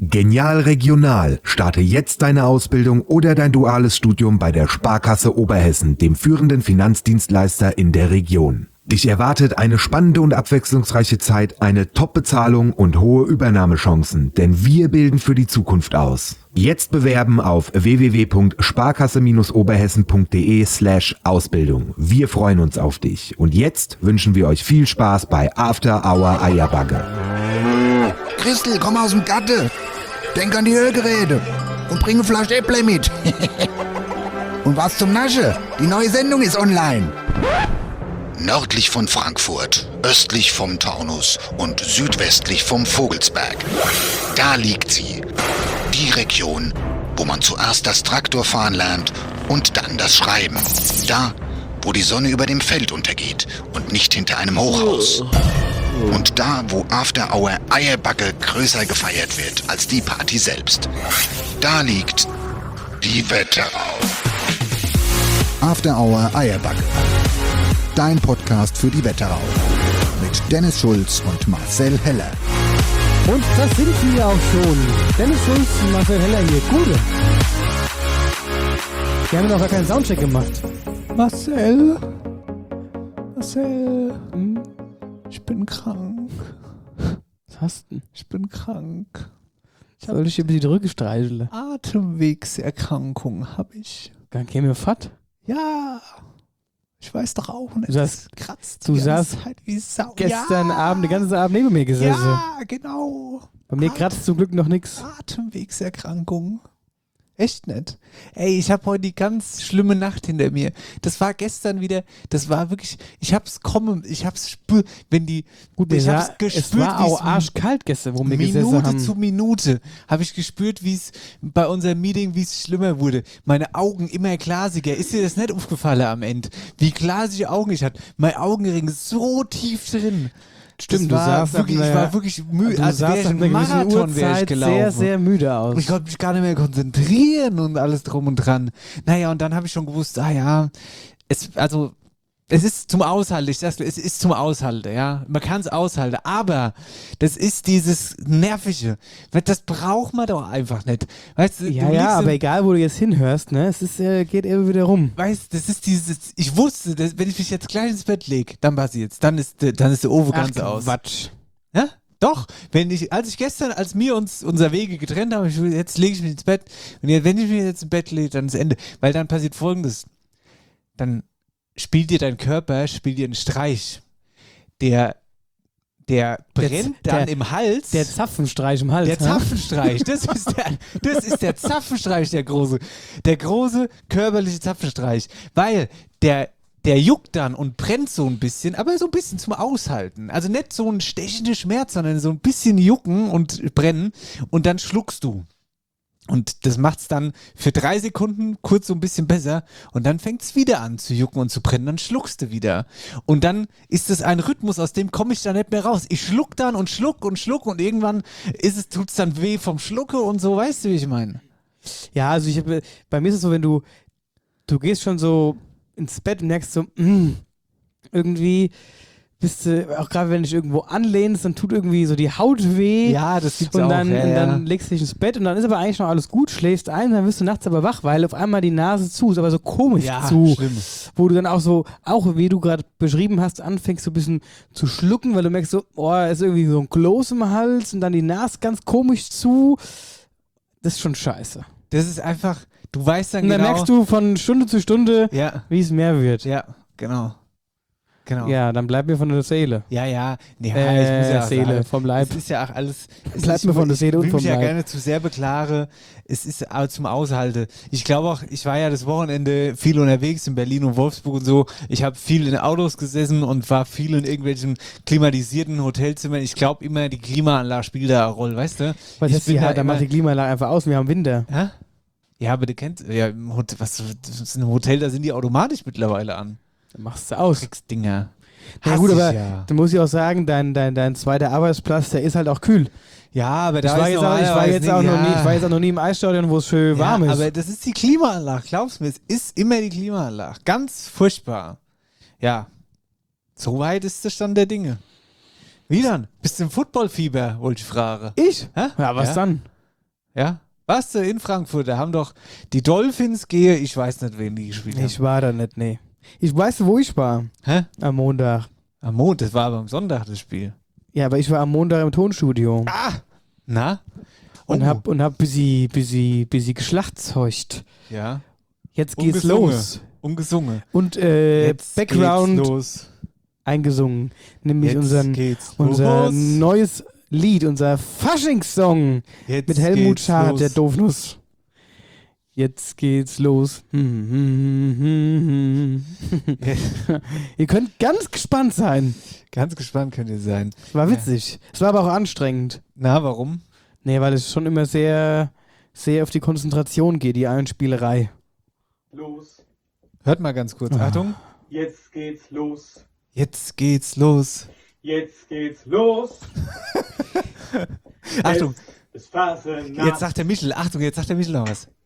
Genial Regional. Starte jetzt deine Ausbildung oder dein duales Studium bei der Sparkasse Oberhessen, dem führenden Finanzdienstleister in der Region. Dich erwartet eine spannende und abwechslungsreiche Zeit, eine Top-Bezahlung und hohe Übernahmechancen, denn wir bilden für die Zukunft aus. Jetzt bewerben auf www.sparkasse-oberhessen.de/Ausbildung. Wir freuen uns auf dich. Und jetzt wünschen wir euch viel Spaß bei After Hour Eierbagge. Christel, komm aus dem Gatte. Denk an die Ölgeräte und bring eine Flasche Äpple mit. Und was zum Nasche? Die neue Sendung ist online. Nördlich von Frankfurt, östlich vom Taunus und südwestlich vom Vogelsberg. Da liegt sie. Die Region, wo man zuerst das Traktorfahren lernt und dann das Schreiben. Da, wo die Sonne über dem Feld untergeht und nicht hinter einem Hochhaus. Und da, wo After Hour Eierbagge größer gefeiert wird als die Party selbst. Da liegt die Wetterau. After Hour Eierbagge. Dein Podcast für die Wetterau. Mit Dennis Schulz und Marcel Heller. Und das sind wir auch schon. Dennis Schulz und Marcel Heller hier. Gute. Wir haben noch gar keinen Soundcheck gemacht. Marcel, ich bin krank. Was hast du denn? Ich bin krank. Soll ich dir ein bisschen die Rücken streicheln? Atemwegserkrankung habe ich. Dann käme mir fett. Ja, ich weiß doch auch nicht. Du Das kratzt du die ganze saßt Zeit wie Sau. Gestern Abend, den ganzen Abend neben mir gesessen. Ja, genau. Bei mir kratzt zum Glück noch nichts. Atemwegserkrankung. Echt nicht. Ey, ich habe heute die ganz schlimme Nacht hinter mir. Das war gestern wieder, das war wirklich, ich hab's spürt, wenn die, Gut, ich hab's gespürt, es war auch wie's arschkalt gestern, wo wir gesessen Minute haben. zu Minute habe ich gespürt, wie es bei unserem Meeting, wie es schlimmer wurde. Meine Augen immer glasiger. Ist dir das nicht aufgefallen am Ende? Wie glasige Augen ich hatte. Mein Augenring ist so tief drin. Stimmt, Das war du sahst wirklich, ich war wirklich müde, als wäre ich einen Marathon wäre ich gelaufen. sehr, sehr müde aus. Ich konnte mich gar nicht mehr konzentrieren und alles drum und dran. Naja, und dann habe ich schon gewusst, es ist zum Aushalten, ich sag's, es ist zum Aushalten, ja. Man kann es aushalten, aber das ist dieses Nervige. Das braucht man doch einfach nicht. Weißt du, Ja, aber egal, wo du jetzt hinhörst, ne, es ist, geht immer wieder rum. Weißt, das ist dieses, ich wusste, dass, wenn ich mich jetzt gleich ins Bett lege, dann passiert's, dann ist der Ofen ganz aus. Quatsch. Ja? Doch, als wir uns unser Wege getrennt haben, jetzt lege ich mich ins Bett und wenn ich mich jetzt ins Bett lege, dann ist Ende. Weil dann passiert Folgendes, dann spielt dir dein Körper einen Streich, der brennt dann im Hals. Der Zapfenstreich im Hals. Der Zapfenstreich, das ist der Zapfenstreich, der große körperliche Zapfenstreich, weil der juckt dann und brennt so ein bisschen, aber so ein bisschen zum Aushalten. Also nicht so ein stechender Schmerz, sondern so ein bisschen jucken und brennen und dann schluckst du. Und das macht's dann für 3 Sekunden kurz so ein bisschen besser und dann fängt's wieder an zu jucken und zu brennen, dann schluckst du wieder. Und dann ist es ein Rhythmus, aus dem komme ich da nicht mehr raus. Ich schluck dann und schluck und irgendwann tut's dann weh vom Schlucke und so, weißt du, wie ich meine? Ja, also bei mir ist es so, wenn du gehst schon so ins Bett und merkst so, irgendwie bist du, auch gerade wenn du dich irgendwo anlehnst, dann tut irgendwie so die Haut weh. Ja, das gibt's und auch. dann, Ja, und dann ja. legst du dich ins Bett und dann ist aber eigentlich noch alles gut, schläfst ein, dann wirst du nachts aber wach, weil auf einmal die Nase zu ist, aber so komisch zu. Schlimm. Wo du dann auch wie du gerade beschrieben hast, anfängst so ein bisschen zu schlucken, weil du merkst so, ist irgendwie so ein Kloß im Hals und dann die Nase ganz komisch zu. Das ist schon scheiße. Das ist einfach, du weißt dann Und dann genau. merkst du von Stunde zu Stunde, Ja, wie es mehr wird. ja, genau. Ja, dann bleib mir von der Seele. Ja. Nee, ich muss ja auch Seele, sagen, vom Leib. Es ist ja auch alles. Bleibt mir von der Seele und vom Ich will mich ja Leib. gerne zu sehr beklage. Es ist auch zum Aushalten. Ich glaube auch, ich war ja das Wochenende viel unterwegs in Berlin und Wolfsburg und so. Ich habe viel in Autos gesessen und war viel in irgendwelchen klimatisierten Hotelzimmern. Ich glaube immer, die Klimaanlage spielt da eine Rolle, weißt du? Was Ich heißt bin die da halt, dann macht die Klimaanlage einfach aus, wir haben Winter. Hä? Ja, aber du kennst, ja, im Hotel, das ist ein Hotel, da sind die automatisch mittlerweile an. Dann machst du aus. Dinger. Na gut, aber ja. dann muss ich auch sagen, dein zweiter Arbeitsplatz, der ist halt auch kühl. Ja, aber da Ich war jetzt auch noch nie im Eisstadion, wo es schön warm ist. Aber das ist die Klimaanlage, glaubst du mir, es ist immer die Klimaanlage. Ganz furchtbar. Ja, so weit ist der Stand der Dinge. Wie dann? Bist du im Footballfieber, wollte ich fragen. Ich? Hä? Ja, was dann? Ja? Warst du in Frankfurt? Da haben doch die Dolphins ich weiß nicht, wen die gespielt haben. Ich war da nicht, nee. Ich weiß, wo ich war. Hä? Am Montag. Am Montag, das war aber am Sonntag das Spiel. Ja, aber ich war am Montag im Tonstudio. Na? Und hab busy geschlachtzeugt. Ja. Jetzt geht's Ungesungen. los. Ungesungen. Und Jetzt Background geht's los. eingesungen. Nämlich Jetzt geht's unser los. neues Lied, unser Faschingssong Jetzt mit Helmut geht's Schad, los. der Doofnuss. Jetzt geht's los. Ihr könnt ganz gespannt sein. Ganz gespannt könnt ihr sein. Es war witzig. Es war aber auch anstrengend. Na, warum? Nee, weil es schon immer sehr, sehr auf die Konzentration geht, die Einspielerei. Los, Hört mal ganz kurz. Achtung. jetzt geht's los. Jetzt geht's los. Jetzt geht's los. Achtung. Es ist Phasenacht. Jetzt sagt der Michel. Achtung, jetzt sagt der Michel noch was.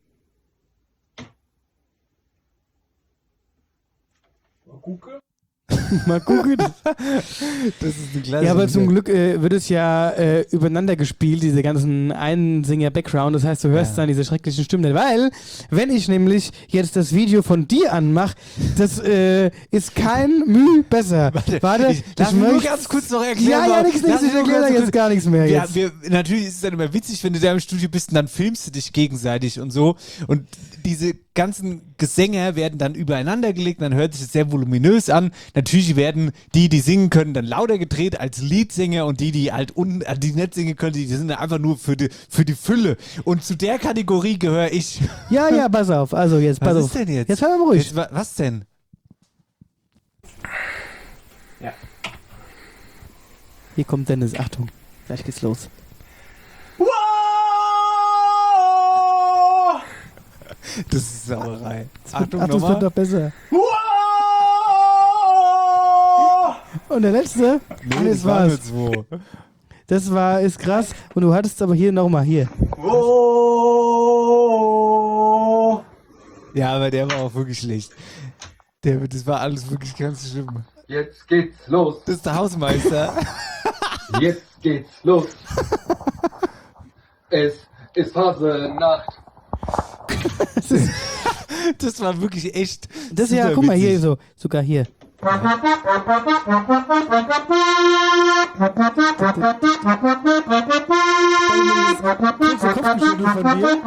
Mal gucken. Das ist eine klasse. Ja, aber zum Glück wird es ja übereinander gespielt, diese ganzen Einsinger-Background. Das heißt, du hörst dann diese schrecklichen Stimmen nicht. Weil, wenn ich nämlich jetzt das Video von dir anmache, das ist kein Mühe besser. Warte, lass mich nur ganz kurz noch erklären. Ja, nichts, ich erkläre da jetzt gar nichts mehr. Ja, Jetzt. natürlich ist es dann immer witzig, wenn du da im Studio bist und dann filmst du dich gegenseitig und so. Und diese ganzen Gesänge werden dann übereinander gelegt, dann hört sich das sehr voluminös an. Natürlich werden die singen können, dann lauter gedreht als Leadsänger und die halt die nicht singen können, die sind einfach nur für die Fülle. Und zu der Kategorie gehöre ich. Ja, pass auf. Also jetzt, pass Was auf. ist denn jetzt? Jetzt hör mal ruhig. Jetzt, was denn? Hier kommt Dennis. Achtung. Gleich geht's los. Das ist Sauerei. Ach, das wird doch besser. Und der letzte? Nee, das war's. nur 2. Das ist krass. Und du hattest aber hier nochmal, hier. Ja, aber der war auch wirklich schlecht. Das war alles wirklich ganz schlimm. Jetzt geht's los. Das ist der Hausmeister. Jetzt geht's los. Es ist Phasenacht. Das war wirklich echt. Das ist ja, super guck mal, witzig. hier so. Sogar hier. Kurze Kopfgeschüttel von dir.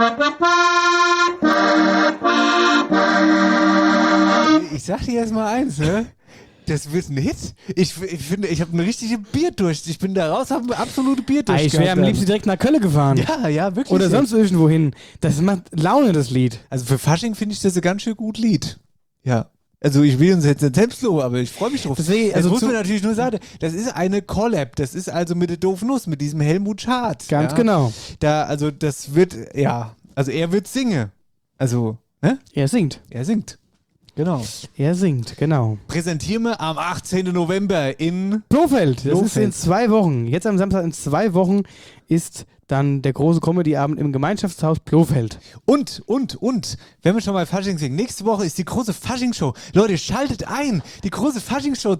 Ich sag dir jetzt mal eins, ne? Das wird ein Hit. Ich finde, ich habe eine richtige Bierdurst. Ich bin da raus, habe eine absolute Bierdurst. Ich wäre am liebsten direkt nach Köln gefahren. Ja, wirklich. Oder sonst irgendwo hin. Das macht Laune, das Lied. Also für Fasching finde ich das ein ganz schön gut Lied. Ja. Also ich will uns jetzt nicht selbst loben, aber ich freue mich drauf. Deswegen, also also muss man natürlich nur sagen, das ist eine Collab. Das ist also mit der Doofnuss, mit diesem Helmut Schad. Ganz ja. genau. Also das wird, also er wird singen. Also, ne? Er singt. Er singt. Genau. Er singt, genau. Präsentieren wir am 18. November in Blofeld, das ist Blofeld. in 2 Wochen. Jetzt am Samstag in 2 Wochen ist dann der große Comedy-Abend im Gemeinschaftshaus Blofeld. Und, wenn wir schon mal Fasching singen, nächste Woche ist die große Fasching-Show. Leute, schaltet ein. Die große Fasching-Show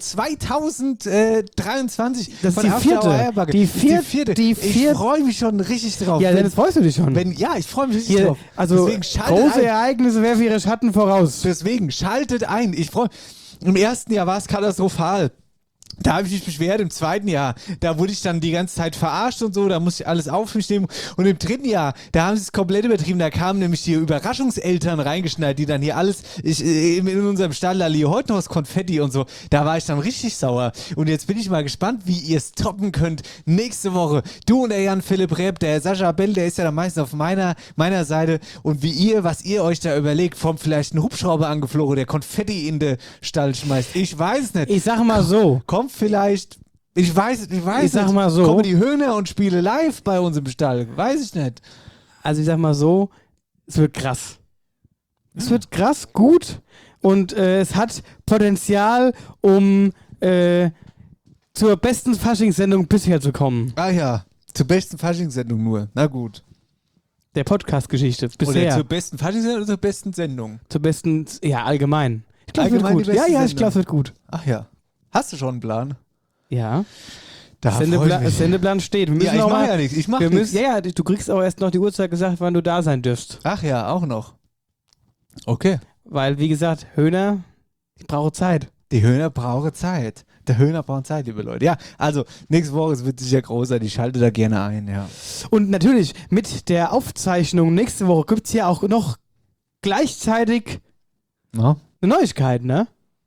2023 Das ist von die After vierte. Hour Eierbacke. Die Das ist vierte. Ich freue mich schon richtig drauf. Ja, Dennis, freust du dich schon? Ja, ich freue mich richtig Hier, drauf. also Deswegen schaltet große ein. Ereignisse werfen ihre Schatten voraus. Deswegen schaltet ein. Ich freue Im ersten Jahr war es katastrophal. Da habe ich mich beschwert, im zweiten Jahr, da wurde ich dann die ganze Zeit verarscht und so, da musste ich alles auf mich nehmen. Und im dritten Jahr, da haben sie es komplett übertrieben, da kamen nämlich die Überraschungseltern reingeschneit, die dann hier alles, in unserem Stall, da liegt heute noch das Konfetti und so, da war ich dann richtig sauer. Und jetzt bin ich mal gespannt, wie ihr es toppen könnt. Nächste Woche, du und der Jan-Philipp Repp, der Sascha Bell, der ist ja dann meistens auf meiner Seite. Und was ihr euch da überlegt, vom vielleicht ein Hubschrauber angeflogen, der Konfetti in den Stall schmeißt. Ich weiß es nicht. Ich sag mal so. Kommt vielleicht, ich weiß Ich sag nicht, mal so. kommen die Hühner und spiele live bei uns im Stall, weiß ich nicht. Also ich sag mal so, es wird krass. Es wird krass, gut und es hat Potenzial, um zur besten Faschingssendung bisher zu kommen. Ah ja, zur besten Faschingssendung nur, na gut. Der Podcast-Geschichte Oder bisher. zur besten Faschingssendung oder zur besten Sendung? Zur besten, ja, allgemein. Ich glaube, es wird Allgemein gut. die beste Ja, ich Sendung. glaube, es wird gut. Ach ja, hast du schon einen Plan? Ja. Da freu ich mich. Sendeplan steht. Wir müssen Ja, ich noch mache mal, ja nichts. Ich mache wir nichts. müssen, ja, du kriegst auch erst noch die Uhrzeit gesagt, wann du da sein dürfst. Ach ja, auch noch. Okay. Weil, wie gesagt, Höhner, die brauchen Zeit. Die Höhner brauchen Zeit. Der Höhner braucht Zeit, liebe Leute. Ja, also nächste Woche, es wird sicher großartig. Ich schalte da gerne ein, ja. Und natürlich, mit der Aufzeichnung nächste Woche gibt es ja auch noch gleichzeitig No? eine Neuigkeit, ne?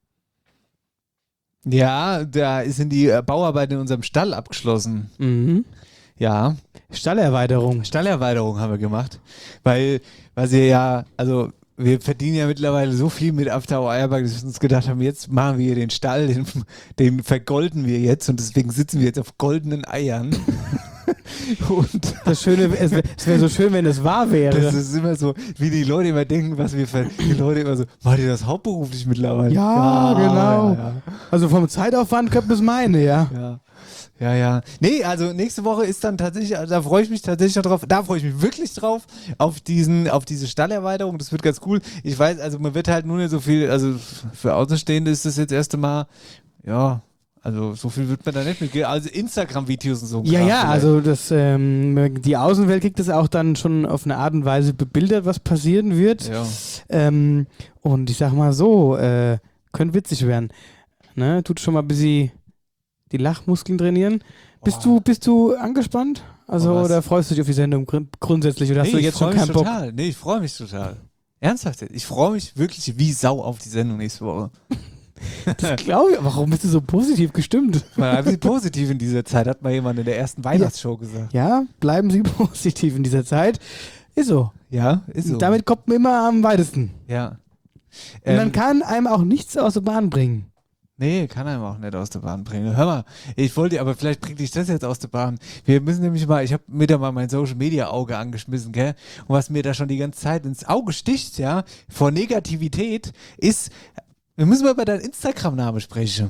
Ja, da sind die Bauarbeiten in unserem Stall abgeschlossen. Mhm. Ja, Stallerweiterung. Stallerweiterung haben wir gemacht. Weil wir ja, also wir verdienen ja mittlerweile so viel mit After Hour Eierberg, dass wir uns gedacht haben, jetzt machen wir den Stall, den vergolden wir jetzt und deswegen sitzen wir jetzt auf goldenen Eiern. Und Das Schöne, es wäre so schön, wenn es wahr wäre. das ist immer so, wie die Leute immer denken, die Leute immer so, macht ihr das hauptberuflich mittlerweile? Ja, genau. Ja, Also vom Zeitaufwand könnte es meine, ja. ja. Ja. Nee, also nächste Woche ist dann tatsächlich, da freue ich mich tatsächlich drauf, da freue ich mich wirklich drauf, auf diese Stallerweiterung, das wird ganz cool. Ich weiß, also man wird halt nur nicht so viel, also für Außenstehende ist das jetzt erste Mal, ja, also so viel wird man da nicht mitgehen, also Instagram-Videos und so. Ja, Kram ja, vielleicht. also die Außenwelt kriegt das auch dann schon auf eine Art und Weise bebildert, was passieren wird. Ja. Und ich sag mal so, könnte witzig werden. Ne? Tut schon mal ein bisschen die Lachmuskeln trainieren. Bist du angespannt? Also, Oh, was? oder freust du dich auf die Sendung grundsätzlich? Oder hast du jetzt schon keinen Bock? Total. Nee, ich freue mich total. Ernsthaft jetzt. Ich freue mich wirklich wie Sau auf die Sendung nächste Woche. Das glaube ich. Warum bist du so positiv gestimmt? Mal ein bisschen positiv in dieser Zeit, hat mal jemand in der ersten Weihnachtsshow gesagt. Ja, bleiben Sie positiv in dieser Zeit. Ist so. Ja, ist so. Damit kommt man immer am weitesten. Ja. Und man kann einem auch nichts aus der Bahn bringen. Nee, kann einem auch nicht aus der Bahn bringen. Hör mal, ich wollte, aber vielleicht bringt dich das jetzt aus der Bahn. Wir müssen nämlich mal, ich habe mir da mal mein Social-Media-Auge angeschmissen, gell? Und was mir da schon die ganze Zeit ins Auge sticht, ja, vor Negativität, ist, wir müssen mal über deinen Instagram-Namen sprechen.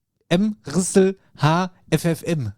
MRisselHFFM.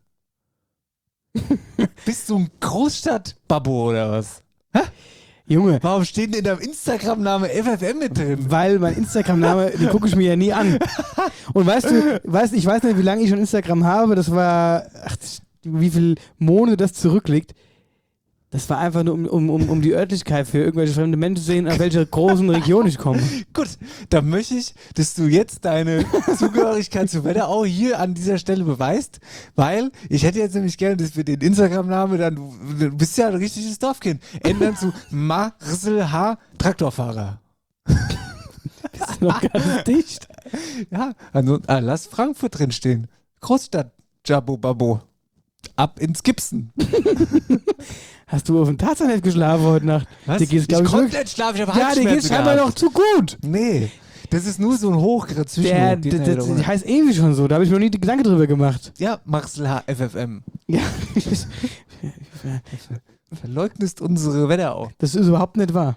Bist du ein Großstadt-Babbo oder was? Junge, Warum steht denn in deinem Instagram-Name FFM mit drin? weil mein Instagram-Name, den gucke ich mir ja nie an. Und ich weiß nicht, wie lange ich schon Instagram habe. Das war, wie viele Monate das zurückliegt. Das war einfach nur, um die Örtlichkeit für irgendwelche fremde Menschen zu sehen, aus welcher großen Region ich komme. Gut, dann möchte ich, dass du jetzt deine Zugehörigkeit zu Wetterau hier an dieser Stelle beweist, weil ich hätte jetzt nämlich gerne, dass wir den Instagram-Namen dann, du bist ja ein richtiges Dorfkind, ändern zu Marcel H. Traktorfahrer. Das ist noch ganz dicht. Ja, also lass Frankfurt drinstehen. Großstadt, Jabo Babo. Ab ins Gibson. Hast du auf dem Tarzanheft geschlafen heute Nacht? Was? Dir geht's, Ich glaub konnte wirklich- nicht schlafen, ich habe Ja, dir Halsschmerzen geht's scheinbar gehabt. noch zu gut. Nee, das ist nur so ein Hochgriff zwischen. Die heißt ewig schon so. Da habe ich mir noch nie Gedanken drüber gemacht. Ja, Marcel H. FFM. Ja, Verleugnest unsere Wetterau. das ist überhaupt nicht wahr.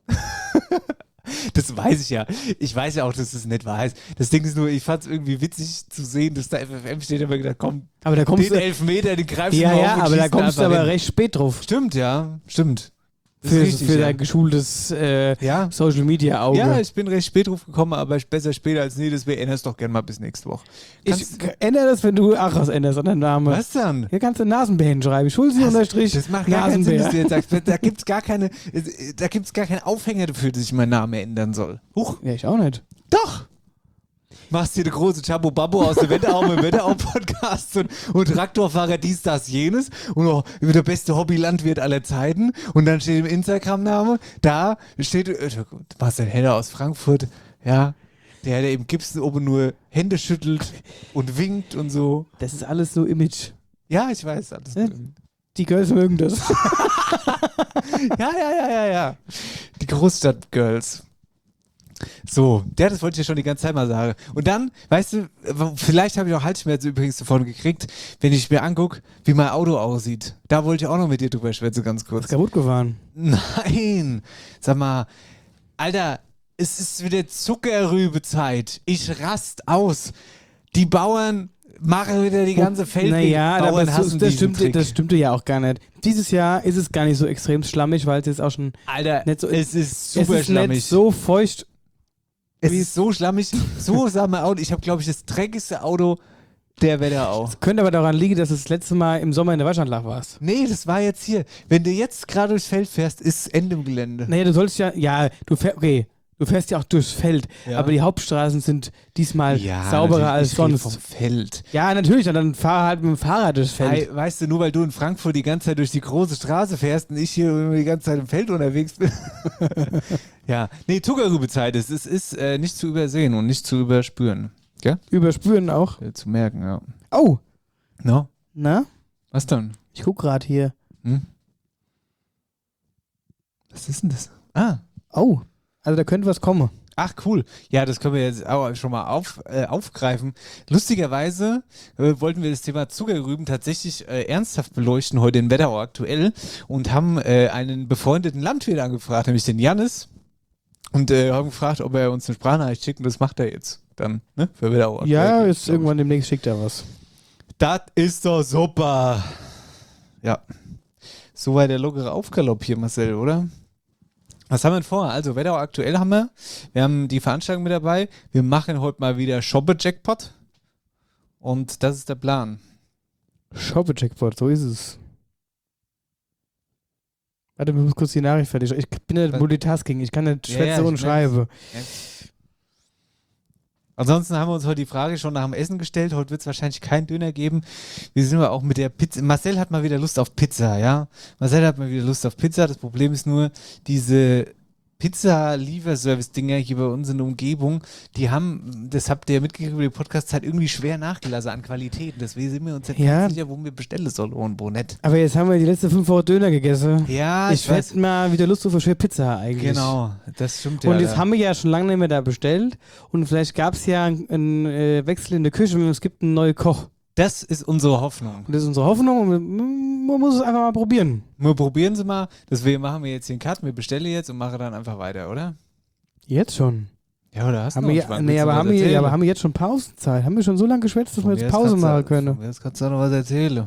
Das weiß ich ja. Ich weiß ja auch, dass das nicht wahr ist. Das Ding ist nur, ich fand es irgendwie witzig zu sehen, dass da FFM steht. Ich habe mir gedacht, komm, Aber da kommst den du. Elfmeter, den greifst Ja, du mal ja, auf und aber da schießt kommst du einfach aber hin. recht spät drauf. Stimmt, ja. Stimmt. Das ist Für, richtig, für ja. dein geschultes Ja. Social Media Auge. Ja, ich bin recht spät drauf gekommen, aber besser später als nie. Deswegen änderst doch gerne mal bis nächste Woche. Ich ändere das, wenn du Achas änderst an deinen Namen. Was dann? Hier kannst du Nasenbären schreiben. Schulze-Unterstrich Das macht gar keinen Sinn, dass du Nasenbär. jetzt sagst. Da gibt's gar keinen Aufhänger dafür, dass ich meinen Namen ändern soll. Huch. Ja, ich auch nicht. Doch! Machst dir eine große Chabo Babbo aus der Wetterau im Wetterau-Podcast und Traktorfahrer dies, das, jenes und auch über der beste Hobbylandwirt aller Zeiten und dann steht im Instagram-Name, da steht Marcel Heller aus Frankfurt, ja, der im Gibson oben nur Hände schüttelt und winkt und so. Das ist alles so Image. Ja, ich weiß alles. Ja. Die Girls mögen das. Ja. Die Großstadt-Girls. So, das wollte ich ja schon die ganze Zeit mal sagen. Und dann, weißt du, vielleicht habe ich auch Halsschmerzen übrigens davon gekriegt, wenn ich mir angucke, wie mein Auto aussieht. Da wollte ich auch noch mit dir drüber schwätzen, ganz kurz. Ist kaputt gefahren. Nein, sag mal, Alter, es ist wieder Zuckerrübezeit. Ich rast aus. Die Bauern machen wieder die ganze Feldweg. Naja, aber Bauern hassen das diesen Trick. stimmte ja auch gar nicht. Dieses Jahr ist es gar nicht so extrem schlammig, weil es jetzt auch schon Alter, nicht so es ist super es ist schlammig. nicht so feucht. Es ist so schlammig, so sah mein Auto. Ich habe, glaube ich, das dreckigste Auto Der Wetterau. Könnte aber daran liegen, dass du das letzte Mal im Sommer in der Waschanlage warst. Nee, das war jetzt hier. Wenn du jetzt gerade durchs Feld fährst, ist Ende im Gelände. Naja, du sollst du fährst ja auch durchs Feld, Ja. aber die Hauptstraßen sind diesmal sauberer als natürlich, ich rede sonst. vom Feld. Ja, natürlich, dann fahr halt mit dem Fahrrad durchs Feld. Weißt du, nur weil du in Frankfurt die ganze Zeit durch die große Straße fährst und ich hier die ganze Zeit im Feld unterwegs bin. Ja, nee, Zuckerrübezeit ist nicht zu übersehen und nicht zu überspüren. Gell? Überspüren auch. Zu merken, ja. Oh, No? na? Was dann? Ich guck gerade hier. Was ist denn das? Ah. Oh, also da könnte was kommen. Ach, cool. Ja, das können wir jetzt auch schon mal aufgreifen. Lustigerweise wollten wir das Thema Zuckerrüben tatsächlich ernsthaft beleuchten, heute in Wetterau aktuell, und haben einen befreundeten Landwirt angefragt, nämlich den Jannis, und haben gefragt, ob er uns eine Sprachnachricht schickt, und das macht er jetzt dann, ne, für Wetterau aktuell. Ja, ist irgendwann demnächst schickt er was. Das ist doch super. Ja. So war der lockere Aufgalopp hier, Marcel, oder? Was haben wir denn vor? Also, Wetterau aktuell haben wir. Wir haben die Veranstaltung mit dabei. Wir machen heute mal wieder Shoppe-Jackpot. Und das ist der Plan. Shoppe-Jackpot, so ist es. Warte, ich muss kurz die Nachricht fertig. Ich bin nicht Multitasking, ich kann nicht schwätze und schreibe. Ja. Ansonsten haben wir uns heute die Frage schon nach dem Essen gestellt. Heute wird es wahrscheinlich keinen Döner geben. Wir sind aber auch mit der Pizza. Marcel hat mal wieder Lust auf Pizza, ja? Marcel hat mal wieder Lust auf Pizza. Das Problem ist nur, diese Pizza-Lieferservice-Dinger hier bei uns in der Umgebung, die haben, das habt ihr mitgekriegt über die Podcast-Zeit, irgendwie schwer nachgelassen an Qualität. Deswegen sind wir uns nicht ganz sicher, wo wir bestellen sollen und wo nicht. Aber jetzt haben wir die letzten 5 Wochen Döner gegessen. Ja, ich hätte mal wieder Lust auf eine schöne Pizza eigentlich. Genau, das stimmt Und jetzt haben wir ja schon lange nicht mehr da bestellt und vielleicht gab es ja einen Wechsel in der Küche und es gibt einen neuen Koch. Das ist unsere Hoffnung. Und das ist unsere Hoffnung und man muss es einfach mal probieren. Wir probieren sie mal. Deswegen machen wir jetzt den Cut. Wir bestellen jetzt und machen dann einfach weiter, oder? Jetzt schon? Ja, oder hast du haben noch wir, was? nee, aber haben wir jetzt schon Pausenzeit? Haben wir schon so lange geschwätzt, dass wir jetzt Pause machen können? Jetzt kannst du noch was erzählen.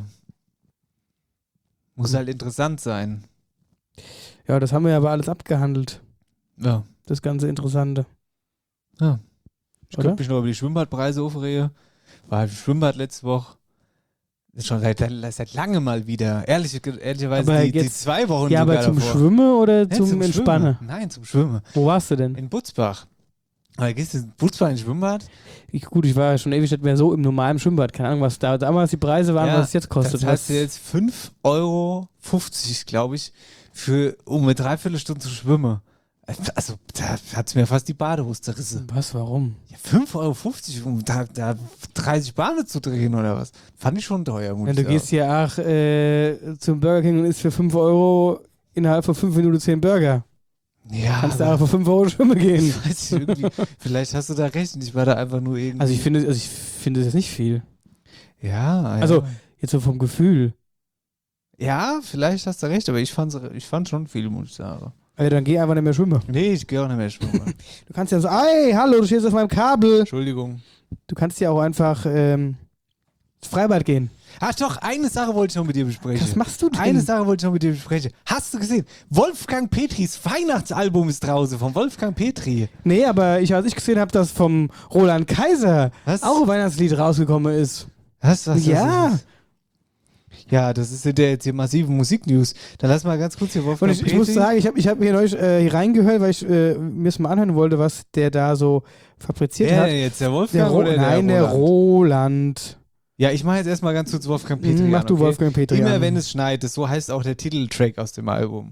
Muss halt interessant sein. Ja, das haben wir aber alles abgehandelt. Ja. Das ganze Interessante. Ja. Ich könnte mich noch über die Schwimmbadpreise aufregen. War im Schwimmbad letzte Woche. Ist schon seit langem mal wieder. Ehrlicherweise aber die 2 Wochen. Ja, aber zum Schwimmen oder zum Entspannen? Schwimmen. Nein, zum Schwimmen. Wo warst du denn? In Butzbach. Aber gehst du in Butzbach ins Schwimmbad? Ich war ja schon ewig nicht mehr so im normalen Schwimmbad. Keine Ahnung, was da damals die Preise waren, was es jetzt kostet. Das heißt jetzt 5,50 Euro, glaube ich, um eine Dreiviertelstunde zu schwimmen. Also, da hat es mir fast die Badehose zerrissen. Was, warum? Ja, 5,50 Euro, um da 30 Bahnen zu drehen oder was? Fand ich schon teuer, muss ich sagen. Du gehst ja auch zum Burger King und isst für 5 Euro innerhalb von 5 Minuten 10 Burger. Ja. Kannst du auch für 5 Euro schwimmen gehen. Weiß ich irgendwie, vielleicht hast du da recht. Ich war da einfach nur irgendwie. Also ich finde das nicht viel. Ja. Also, jetzt so vom Gefühl. Ja, vielleicht hast du recht, aber ich fand schon viel, muss ich sagen. Also dann geh einfach nicht mehr schwimmen. Nee, ich gehe auch nicht mehr schwimmen. Du kannst ja so, ey, hallo, du stehst auf meinem Kabel. Entschuldigung. Du kannst ja auch einfach ins Freibad gehen. Ach doch, eine Sache wollte ich noch mit dir besprechen. Was machst du denn? Eine Sache wollte ich noch mit dir besprechen. Hast du gesehen? Wolfgang Petris Weihnachtsalbum ist draußen, von Wolfgang Petri. Nee, aber als ich gesehen habe, dass vom Roland Kaiser auch ein Weihnachtslied rausgekommen ist. Was? Ja. Ja, das ist jetzt hier massive Musiknews. Dann lass mal ganz kurz hier Wolfgang Und ich muss sagen, ich hab hier neulich hier reingehört, weil ich mir es mal anhören wollte, was der da so fabriziert hat. Jetzt der Wolfgang oder der Roland. Ja, ich mache jetzt erstmal ganz kurz Wolfgang Petri Mach du Wolfgang Petri Immer an. wenn es schneit, so heißt auch der Titeltrack aus dem Album.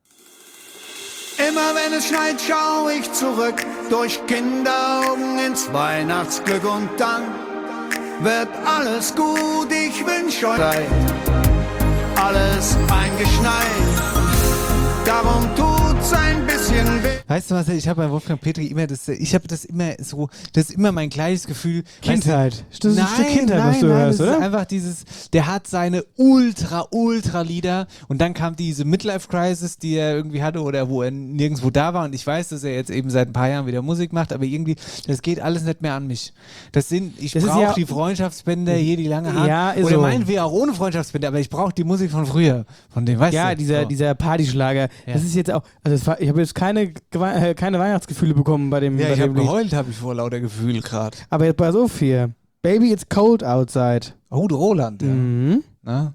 Immer wenn es schneit, schau ich zurück durch Kinderaugen ins Weihnachtsglück und dann wird alles gut, ich wünsch euch alles eingeschneit, darum tut's ein bisschen weh. Weißt du was, ich habe bei Wolfgang Petri immer das ist immer mein gleiches Gefühl. Kindheit. Das ist ein Stück Kindheit, was du hörst, das oder? ist einfach der hat seine ultra Lieder und dann kam diese Midlife-Crisis, die er irgendwie hatte oder wo er nirgendwo da war und ich weiß, dass er jetzt eben seit ein paar Jahren wieder Musik macht, aber irgendwie, das geht alles nicht mehr an mich. Ich brauche die Freundschaftsbände hier, die lange Haare. Ja, ist oder so. meinen wir auch ohne Freundschaftsbände, aber ich brauche die Musik von früher, von dem, weißt du? Ja, dieser Partyschlager. Ja. Das ist jetzt auch, also ich habe jetzt keine Weihnachtsgefühle bekommen bei dem. Ja, bei ich dem habe Lied. geheult, habe ich vor lauter Gefühl gerade. Aber jetzt pass auf hier. Baby, it's cold outside. Oh, der Roland, ja. Mhm. Na?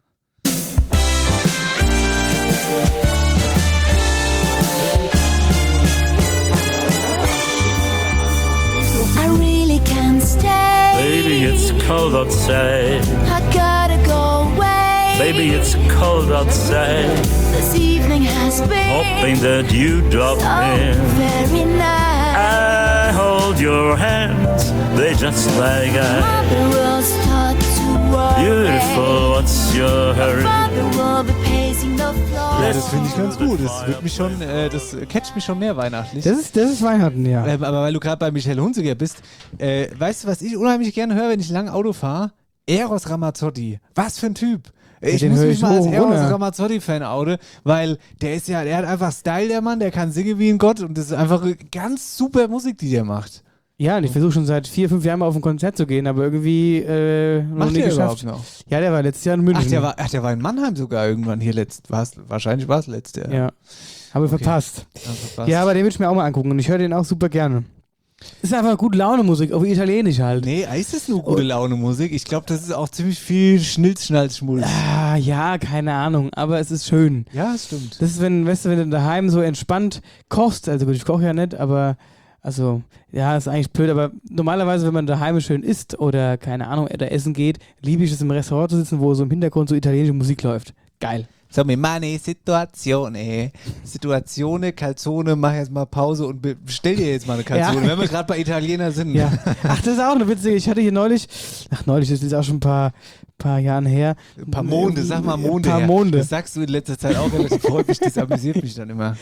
I really can't stay. Baby, it's cold outside. I gotta go away. Baby, it's cold outside. This evening has been Hoping that you drop so in. very nice. I hold your hands, they just like ice. Mother will start to worry. Beautiful, what's your hurry? Father will be pacing the floor. Ja, das finde ich ganz gut. Das wird mich schon, das catcht mich schon mehr weihnachtlich. Das ist Weihnachten, ja. Aber weil du gerade bei Michelle Hunziker bist, weißt du, was ich unheimlich gerne höre, wenn ich lang Auto fahre? Eros Ramazzotti. Was für ein Typ. Ich den muss höre mich ich mal als hoch, Eros runter. Ramazzotti-Fan outen, weil der hat einfach Style, der Mann, der kann singen wie ein Gott und das ist einfach ganz super Musik, die der macht. Ja, und ich versuche schon seit 4-5 Jahren mal auf ein Konzert zu gehen, aber irgendwie noch Macht nie der geschafft. überhaupt noch? Ja, der war letztes Jahr in München. Der war in Mannheim sogar irgendwann hier wahrscheinlich war es letztes Jahr. Ja, habe verpasst. Ja, aber den würde ich mir auch mal angucken und ich höre den auch super gerne. Ist einfach gute Laune-Musik, auf Italienisch halt. Nee, ist es nur gute Laune-Musik? Ich glaube, das ist auch ziemlich viel Schnilz-Schnalz-Schmulz. Ah, ja, keine Ahnung, aber es ist schön. Ja, das stimmt. Das ist, wenn du daheim so entspannt kochst, also gut, ich koche ja nicht, aber also, ja, ist eigentlich blöd, aber normalerweise, wenn man daheim schön isst oder, keine Ahnung, oder essen geht, liebe ich es im Restaurant zu sitzen, wo so im Hintergrund so italienische Musik läuft. Geil. So, mi mani Situazione, Calzone, mach jetzt mal Pause und bestell dir jetzt mal eine Calzone, Ja. wenn wir gerade bei Italiener sind. Ja. Ach, das ist auch eine witzige, ich hatte hier neulich, das ist auch schon ein paar Jahren her. Ein paar Monde, sag mal Monde. Ein paar her. Monde. Das sagst du in letzter Zeit auch relativ häufig, das amüsiert mich dann immer.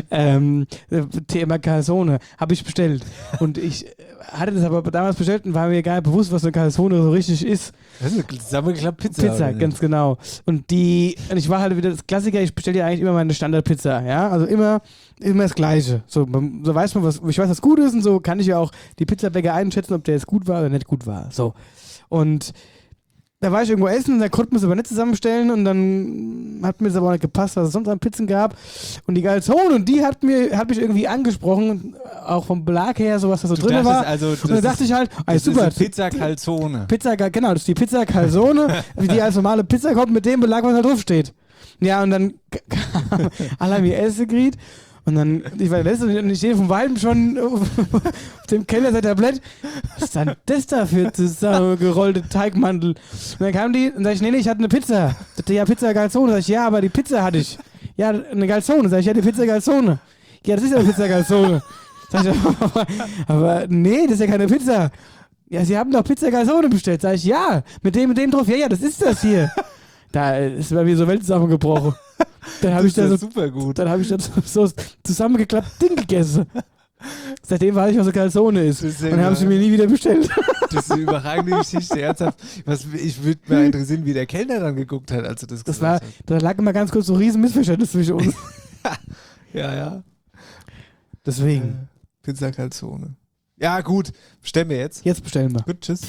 Thema Calzone habe ich bestellt. Und ich hatte das aber damals bestellt und war mir gar nicht bewusst, was eine Calzone so richtig ist. Das ist eine zusammengeklappte Pizza. Pizza, ganz genau. Und ich war halt wieder das Klassiker, ich bestelle ja eigentlich immer meine Standardpizza, ja, also immer das Gleiche. So weiß man, ich weiß, was gut ist und so kann ich ja auch die Pizzabäcker einschätzen, ob der jetzt gut war oder nicht gut war. So. Und da war ich irgendwo essen und da konnten wir es aber nicht zusammenstellen und dann hat mir das aber auch nicht gepasst, was es sonst an Pizzen gab. Und die Calzone, und die hat mich irgendwie angesprochen, auch vom Belag her, so was da so drin war. Also, und dann dachte ich halt, das super. ist Pizza Calzone. Genau, das ist die Pizza Calzone, wie die als normale Pizza kommt, mit dem Belag, was da drauf steht. Ja, und dann kam alle mir Essen gekriegt. Und dann, ich war letzte und ich stehe vom Weitem schon auf dem Keller seit Tablett. Was ist denn das da für zusammengerollte Teigmantel? Und dann kam die und sag ich, nee, ich hatte eine Pizza. Sagte, ja, Pizza Calzone. Sag ich, ja, aber die Pizza hatte ich. Ja, eine Calzone. Sag ich, ja, die Pizza Calzone. Ja, das ist ja eine Pizza Calzone. Sag ich, aber nee, das ist ja keine Pizza. Ja, Sie haben doch Pizza Calzone bestellt. Sag ich, ja, mit dem drauf. Ja, das ist das hier. Da ist bei mir so Welt zusammengebrochen. Dann habe ich da so super gut. Dann habe ich da so zusammengeklappt Ding gegessen. Seitdem weiß ich, was eine Calzone ist. Und dann habe ich sie mir nie wieder bestellt. Das ist eine überragende Geschichte, ernsthaft. Ich würde mal interessieren, wie der Kellner dann geguckt hat, als du das gesagt hast. Da lag immer ganz kurz so ein riesen Missverständnis zwischen uns. Ja. Deswegen. Pizza Calzone. Ja, gut. Bestellen wir jetzt. Jetzt bestellen wir. Gut, tschüss.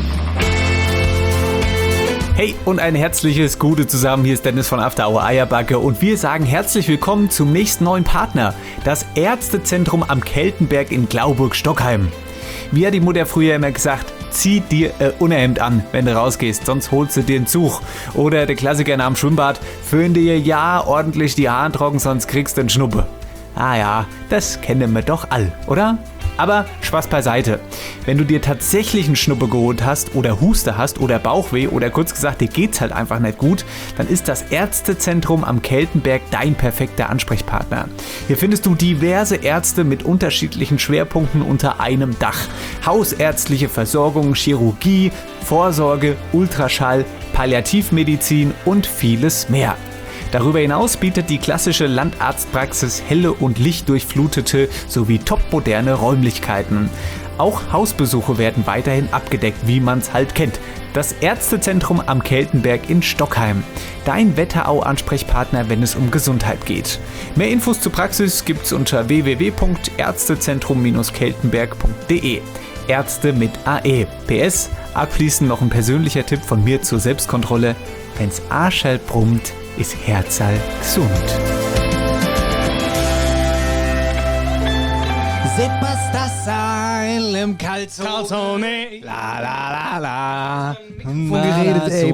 Hey und ein herzliches Gute zusammen, hier ist Dennis von After Hour Eierbacke und wir sagen herzlich willkommen zum nächsten neuen Partner, das Ärztezentrum am Keltenberg in Glauburg-Stockheim. Wie hat die Mutter früher immer gesagt, zieh dir Unterhemd an, wenn du rausgehst, sonst holst du dir einen Zug. Oder der Klassiker nach dem Schwimmbad, föhn dir ja ordentlich die Haare trocken, sonst kriegst du einen Schnuppe. Ah ja, das kennen wir doch all, oder? Aber Spaß beiseite. Wenn du dir tatsächlich einen Schnuppe geholt hast oder Huste hast oder Bauchweh oder kurz gesagt, dir geht's halt einfach nicht gut, dann ist das Ärztezentrum am Keltenberg dein perfekter Ansprechpartner. Hier findest du diverse Ärzte mit unterschiedlichen Schwerpunkten unter einem Dach. Hausärztliche Versorgung, Chirurgie, Vorsorge, Ultraschall, Palliativmedizin und vieles mehr. Darüber hinaus bietet die klassische Landarztpraxis helle und lichtdurchflutete sowie topmoderne Räumlichkeiten. Auch Hausbesuche werden weiterhin abgedeckt, wie man es halt kennt. Das Ärztezentrum am Keltenberg in Stockheim. Dein Wetterau-Ansprechpartner, wenn es um Gesundheit geht. Mehr Infos zur Praxis gibt's unter www.ärztezentrum-keltenberg.de. Ärzte mit AE. PS, abschließend noch ein persönlicher Tipp von mir zur Selbstkontrolle. Wenn's Arschel brummt, ist Herzal gesund. Se basta sai geilem Calzone. Calzone. La la la la. Mikrofon geredet, ey.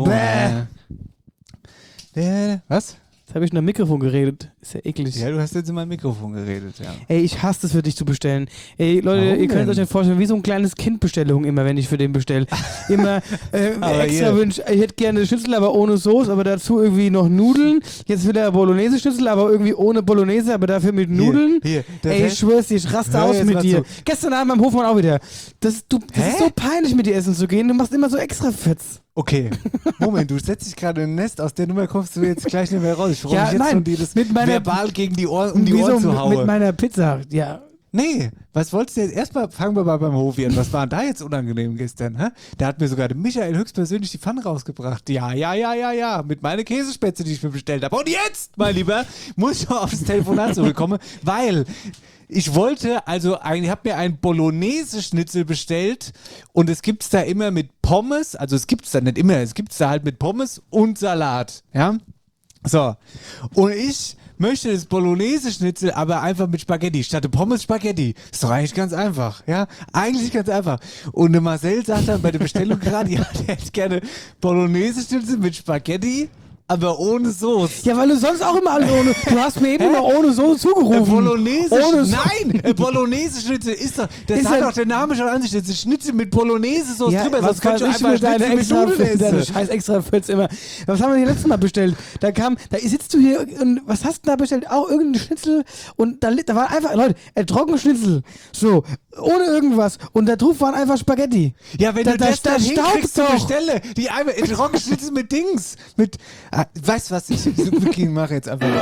Was? Jetzt habe ich in einem Mikrofon geredet. Ist ja eklig. Ja, du hast jetzt in mein Mikrofon geredet, ja. Ey, ich hasse es für dich zu bestellen. Ey, Leute, Warum ihr könnt denn? euch nicht vorstellen, wie so ein kleines Kind Bestellung immer, wenn ich für den bestelle. Immer Aber extra hier. wünsch, ich hätte gerne Schnitzel, aber ohne Soße, aber dazu irgendwie noch Nudeln. Jetzt will er Bolognese-Schnitzel, aber irgendwie ohne Bolognese, aber dafür mit Nudeln. Hier, Ey, ich schwör's dir, ich raste Hör aus jetzt mit mal dir. zu. Gestern Abend beim Hofmann auch wieder. Das ist so peinlich, mit dir essen zu gehen. Du machst immer so extra Fetz. Okay, Moment, du setzt dich gerade in ein Nest, aus der Nummer kommst du jetzt gleich nicht mehr raus. Ich freue Ja, mich jetzt nein, von dir, das mit meiner- verbal gegen die Ohren, um die Wie Ohren so zu hauen. mit meiner Pizza, ja. Nee, was wolltest du jetzt? Erstmal fangen wir mal beim Hofi an. Was war denn da jetzt unangenehm gestern? Hä? Da hat mir sogar der Michael höchstpersönlich die Pfanne rausgebracht. Ja. Mit meiner Käsespätzle, die ich mir bestellt habe. Und jetzt, mein Lieber, muss ich mal auf das Telefonat zurückkommen, weil ich wollte, ich habe mir einen Bolognese-Schnitzel bestellt und es gibt's da immer mit Pommes, also es gibt's da nicht immer, es gibt's da halt mit Pommes und Salat, ja? So, und ich möchte das Bolognese-Schnitzel aber einfach mit Spaghetti, statt Pommes Spaghetti. Ist doch eigentlich ganz einfach, ja? Eigentlich ganz einfach. Und der Marcel sagt dann bei der Bestellung gerade, ja, der hätte gerne Bolognese-Schnitzel mit Spaghetti, aber ohne Soße. Ja, weil du sonst auch immer alles ohne. Du hast mir eben immer ohne Soße zugerufen. Bolognese, Ohne So- nein, Bolognese-Schnitzel ist doch, das Ist hat ja- doch der Name schon an sich, das ist Schnitzel mit Bolognese-Sauce drüber, was sonst kannst du weiß ich einfach mit deiner Schnitzel mit extra Nudeln deine essen. scheiß extra Fritz immer. Was haben wir hier letztes Mal bestellt? Da sitzt du hier und was hast du da bestellt? Auch irgendein Schnitzel und da war einfach, Leute, Trockenschnitzel. So, ohne irgendwas. Und da drauf waren einfach Spaghetti. Ja, wenn Da- du da- das da dann staubt hinkriegst, so eine doch. Stelle, die einmal in Trockenschnitzel mit Dings, weißt du was, ich mache jetzt einfach.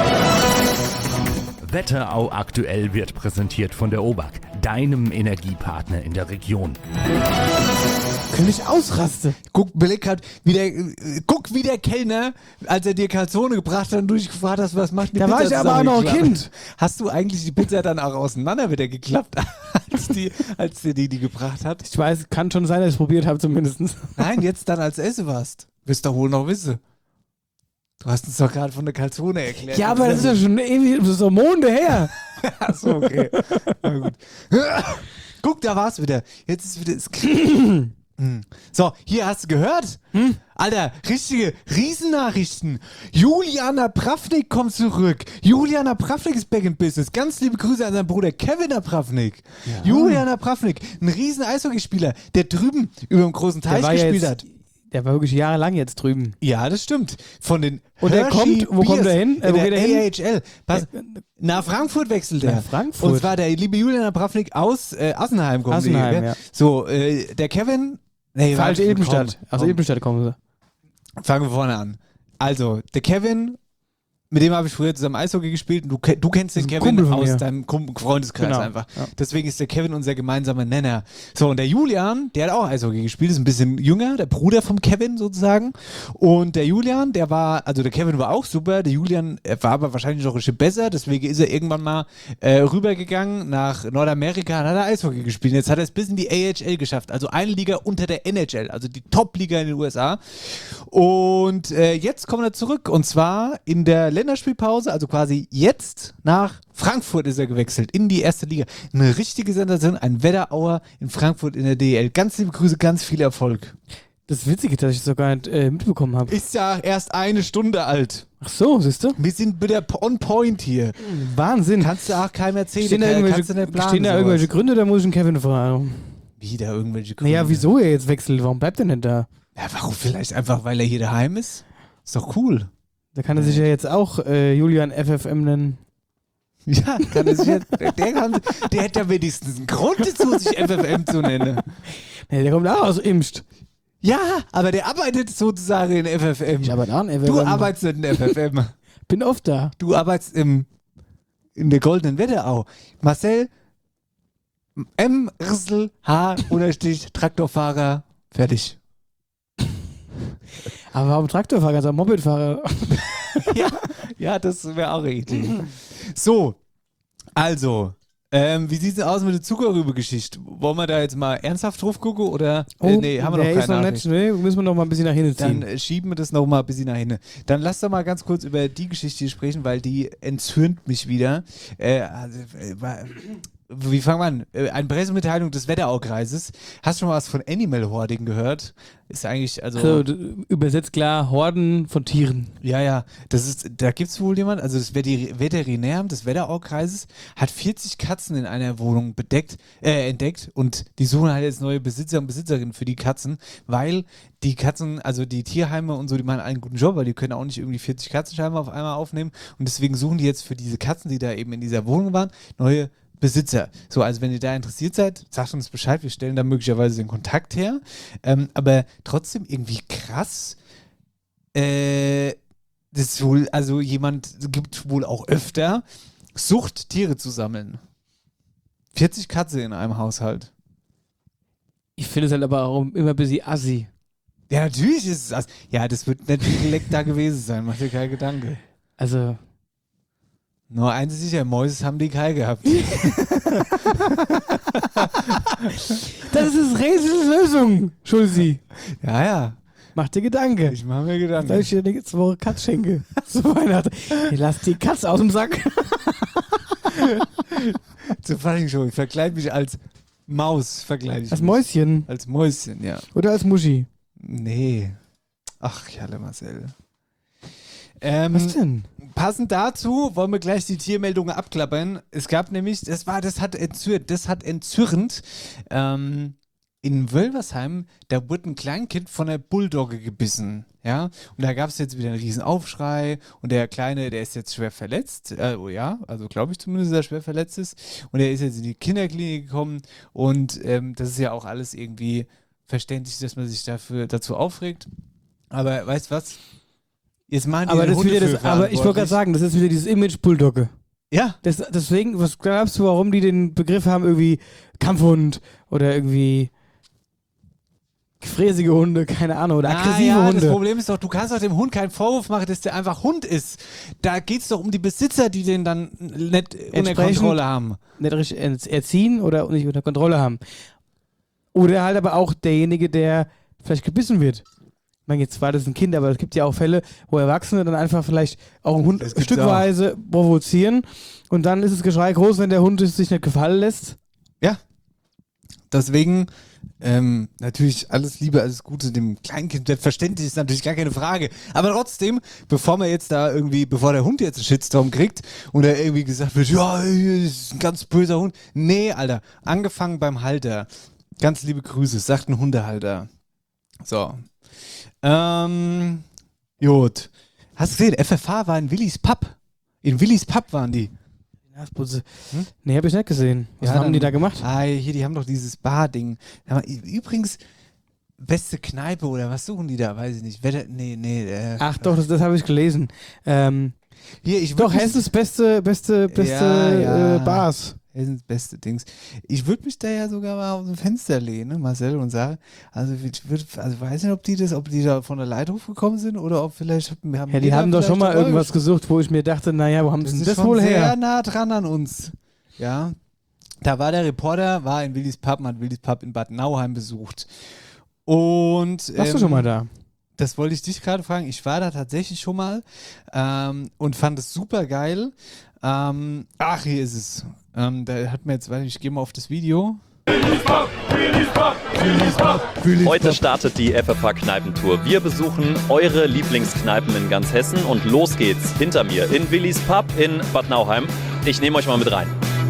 Wetterau aktuell wird präsentiert von der OBAK, deinem Energiepartner in der Region. Könnte ich ausraste. Guck wie der Kellner, als er dir Calzone gebracht hat und du dich gefragt hast, was macht die Da Pizza war ich aber auch noch ein zusammengeklappt? Kind. Hast du eigentlich die Pizza dann auch auseinander wieder geklappt, als dir die gebracht hat? Ich weiß, kann schon sein, dass ich es probiert habe zumindest. Nein, jetzt dann als Esse warst. Wirst du wohl noch wissen. Du hast uns doch gerade von der Calzone erklärt. Ja, aber das ist ja schon ewig, das ist so Monde her. Achso, okay. Na gut. Guck, da war's wieder. Jetzt ist wieder das So, hier hast du gehört? Alter, richtige Riesennachrichten. Juliana Pravnik kommt zurück. Juliana Pravnik ist back in business. Ganz liebe Grüße an seinen Bruder Kevin Pravnik. Juliana Pravnik, ein riesen Eishockeyspieler, der drüben über dem großen Teich gespielt hat. Der war wirklich jahrelang jetzt drüben. Ja, das stimmt. Von den Und der Hershey kommt, wo kommt er hin? In Wo geht er hin? der AHL. Nach Frankfurt wechselt er. Nach Frankfurt. Und zwar der liebe Julian Pravnik aus Assenheim kommt. Assenheim, ja. So, der Kevin. Nee, Falsche warte, Ilbenstadt. komm. Aus Ilbenstadt kommen sie. Fangen wir vorne an. Also, der Kevin, mit dem habe ich früher zusammen Eishockey gespielt. Und du kennst den Das ist ein Kevin Kumpel von aus mir. deinem Freundeskreis Genau, einfach. ja. Deswegen ist der Kevin unser gemeinsamer Nenner. So, und der Julian, der hat auch Eishockey gespielt, ist ein bisschen jünger, der Bruder vom Kevin sozusagen. Und der Julian, der Kevin war auch super, der Julian war aber wahrscheinlich noch ein bisschen besser, deswegen ist er irgendwann mal rübergegangen nach Nordamerika und hat er Eishockey gespielt. Jetzt hat er es bis in die AHL geschafft, also eine Liga unter der NHL, also die Top-Liga in den USA. Und jetzt kommt er zurück und zwar in der Länderspielpause, also quasi jetzt nach Frankfurt ist er gewechselt, in die erste Liga. Eine richtige Sensation, ein Wetterauer in Frankfurt in der DL. Ganz liebe Grüße, ganz viel Erfolg. Das Witzige, dass ich das sogar nicht mitbekommen habe. Ist ja erst eine Stunde alt. Ach so, siehst du? Wir sind wieder on point hier. Wahnsinn. Kannst du auch keinem erzählen. Stehen da irgendwelche Gründe oder muss ich einen Kevin fragen? Wieder irgendwelche Gründe. Naja, wieso er jetzt wechselt? Warum bleibt er nicht da? Ja, warum? Vielleicht einfach, weil er hier daheim ist? Ist doch cool. Da kann er sich ja jetzt auch Julian FFM nennen. Ja, kann er sich jetzt, der hätte ja wenigstens einen Grund dazu, sich FFM zu nennen. Nee, der kommt auch aus Imst. Ja, aber der arbeitet sozusagen in FFM. Ich arbeite auch in FFM. Du arbeitest nicht in FFM. Bin oft da. Du arbeitest in der goldenen Wetterau. Marcel M. Rissel H. Traktorfahrer. Fertig. Aber warum Traktorfahrer, also Mopedfahrer? Ja, das wäre auch eine Idee. So, also, wie sieht es aus mit der Zuckerrübe-Geschichte? Wollen wir da jetzt mal ernsthaft drauf gucken oder? Nee, haben wir noch ist keine noch Nachricht. nicht, nee, müssen wir noch mal ein bisschen nach hinten ziehen. Dann schieben wir das noch mal ein bisschen nach hinten. Dann lass doch mal ganz kurz über die Geschichte sprechen, weil die entzürnt mich wieder. wie fangen wir an? Eine Pressemitteilung des Wetteraukreises. Hast du schon mal was von Animal Hoarding gehört? Ist eigentlich, Also, übersetzt klar, Horden von Tieren. Ja, da gibt es wohl jemand, also das Veterinäramt des Wetteraukreises hat 40 Katzen in einer Wohnung entdeckt und die suchen halt jetzt neue Besitzer und Besitzerinnen für die Katzen, weil die Katzen, also die Tierheime und so, die machen einen guten Job, weil die können auch nicht irgendwie 40 Katzen scheinbar auf einmal aufnehmen und deswegen suchen die jetzt für diese Katzen, die da eben in dieser Wohnung waren, neue Besitzer. So, also wenn ihr da interessiert seid, sagt uns Bescheid, wir stellen da möglicherweise den Kontakt her. Aber trotzdem irgendwie krass. Das ist wohl, also gibt wohl auch öfter Sucht, Tiere zu sammeln. 40 Katzen in einem Haushalt. Ich finde es halt aber auch immer ein bisschen assi. Ja, natürlich ist es assi. Ja, das wird nicht viel Leck da gewesen sein, mach dir keinen Gedanke. Also... Nur eins ist sicher, Mäuse haben die Kai gehabt. Das ist Rätsels Lösung, Schulzi. Ja. Mach dir Gedanke. Ich mach mir Gedanken. Soll ich dir nächste Woche Katz schenke? Zu Weihnachten. Ich lass die Katz aus dem Sack. Zur Faschingsshow. Ich verkleide mich als Maus. Als Mäuschen? Als Mäuschen, ja. Oder als Muschi? Nee. Ach, Jalle Marcel. Was denn? Passend dazu wollen wir gleich die Tiermeldungen abklappern. Es gab nämlich, das hat entzürnt, in Wölversheim, da wurde ein Kleinkind von einer Bulldogge gebissen. Ja, und da gab es jetzt wieder einen riesen Aufschrei und der Kleine, der ist jetzt schwer verletzt, also glaube ich zumindest, dass er schwer verletzt ist und er ist jetzt in die Kinderklinik gekommen und das ist ja auch alles irgendwie verständlich, dass man sich dazu aufregt, aber weißt du was? Jetzt machen die aber ich wollte gerade sagen, das ist wieder dieses Image Bulldogge. Ja. Deswegen, was glaubst du, warum die den Begriff haben, irgendwie Kampfhund oder irgendwie gefräßige Hunde, keine Ahnung, oder aggressive Hunde. Das Problem ist doch, du kannst doch dem Hund keinen Vorwurf machen, dass der einfach Hund ist. Da geht es doch um die Besitzer, die den dann nicht unter Kontrolle haben. Nicht richtig erziehen oder nicht unter Kontrolle haben. Oder halt aber auch derjenige, der vielleicht gebissen wird. Ich meine, jetzt war das ein Kind, aber es gibt ja auch Fälle, wo Erwachsene dann einfach vielleicht auch einen Hund stückweise provozieren und dann ist das Geschrei groß, wenn der Hund es sich nicht gefallen lässt. Ja. Deswegen natürlich alles Liebe, alles Gute dem Kleinkind. Selbstverständlich ist natürlich gar keine Frage. Aber trotzdem, bevor der Hund jetzt einen Shitstorm kriegt und er irgendwie gesagt wird, ja, das ist ein ganz böser Hund. Nee, Alter, angefangen beim Halter. Ganz liebe Grüße, sagt ein Hundehalter. So. Gut. Hast du gesehen, FFH war in Willis Pub. In Willis Pub waren die. Nee, hab ich nicht gesehen. Was haben die da gemacht? Hier, die haben doch dieses Bar-Ding. Übrigens, beste Kneipe oder was suchen die da? Weiß ich nicht. Ach doch, das habe ich gelesen. Hessens beste Bars. Hessens beste Dings. Ich würde mich da ja sogar mal aus dem Fenster lehnen, Marcel, und sagen, also weiß nicht, ob die da von der Leitung gekommen sind oder ob vielleicht die haben doch schon mal irgendwas gesucht, wo ich mir dachte, naja, wo haben sie das wohl her? Sehr nah dran an uns. Ja. Da war der Reporter, war in Willis Pub, hat Willis Pub in Bad Nauheim besucht. Und warst du schon mal da? Das wollte ich dich gerade fragen. Ich war da tatsächlich schon mal und fand es super geil. Hier ist es. Da hat mir jetzt, ich gehe mal auf das Video. Heute startet die FFH-Kneipentour. Wir besuchen eure Lieblingskneipen in ganz Hessen und los geht's hinter mir in Willis Pub in Bad Nauheim. Ich nehme euch mal mit rein.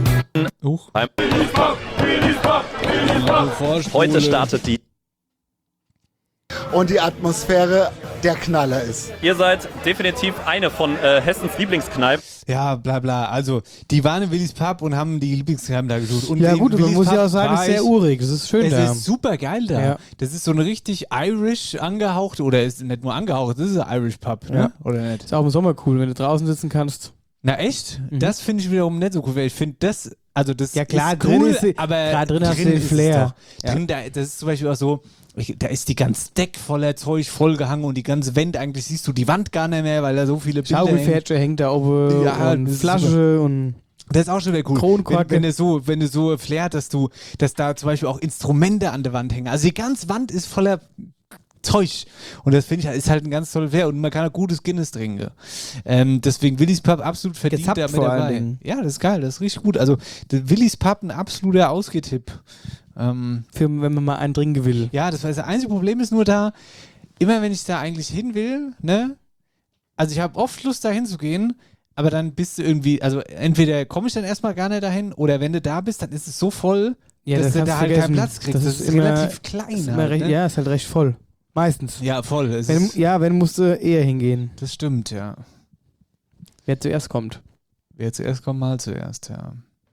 Heute startet die... Und die Atmosphäre der Knaller ist. Ihr seid definitiv eine von Hessens Lieblingskneipen. Ja, bla bla. Also, die waren in Willis Pub und haben die Lieblingskneipen da gesucht. Und ja gut, man muss ja auch sagen, es ist sehr urig. Das ist schön da. Es ist super geil da. Ja. Das ist so eine richtig Irish angehaucht, oder ist nicht nur angehaucht, das ist ein Irish Pub, ne? Ja. Oder nicht? Ist auch im Sommer cool, wenn du draußen sitzen kannst. Na echt? Mhm. Das finde ich wiederum nicht so cool, weil ich finde das, ja klar, ist cool, aber drin hast du den Flair. Ja. Das ist zum Beispiel auch so, da ist die ganze Deck voller Zeug vollgehangen und die ganze Wand, eigentlich siehst du die Wand gar nicht mehr, weil da so viele Bilder Schaukelpferdchen hängt da oben, ja, und Flasche und das ist auch schon wieder cool. Kronkorken. Wenn du so Flair hast, dass da zum Beispiel auch Instrumente an der Wand hängen. Also die ganze Wand ist voller Zeug. Und das finde ich ist halt ein ganz toller Flair und man kann auch gutes Guinness trinken. Deswegen Willis Pub absolut verdient Gezapft damit vor allen dabei. Dingen. Ja, das ist geil, das ist richtig gut. Also der Willis Pub ein absoluter Ausgehtipp. Für, wenn man mal einen trinken will. Ja, das einzige Problem ist nur da, immer wenn ich da eigentlich hin will, ne? Also ich habe oft Lust da hinzugehen, aber dann bist du irgendwie, also entweder komme ich dann erstmal gar nicht dahin oder wenn du da bist, dann ist es so voll, dass du da halt keinen Platz kriegst. Das ist immer, relativ klein. Ist immer halt, recht, ne? Ja, ist halt recht voll. Meistens. Ja, voll. Wenn musst du eher hingehen. Das stimmt, ja. Wer zuerst kommt. Wer zuerst kommt, mal zuerst, ja.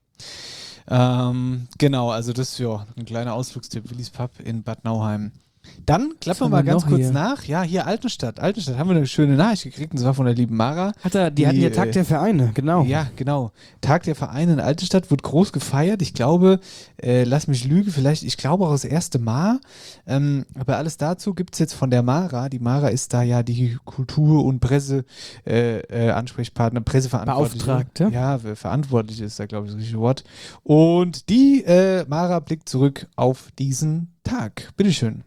Genau, also das ist ja ein kleiner Ausflugstipp, Willis Pub in Bad Nauheim. Dann klappen wir mal ganz kurz nach. Ja, hier Altenstadt. Altenstadt haben wir eine schöne Nachricht gekriegt, und zwar von der lieben Mara. Die hatten ja Tag der Vereine, genau. Ja, genau. Tag der Vereine in Altenstadt wird groß gefeiert. Ich glaube, lass mich lügen, ich glaube auch das erste Mal. Aber alles dazu gibt es jetzt von der Mara. Die Mara ist da ja die Kultur- und Presse-Ansprechpartner, Presseverantwortliche. Beauftragte. Ja, Verantwortliche ist da, glaube ich, das richtige Wort. Und die Mara blickt zurück auf diesen Tag. Bitteschön.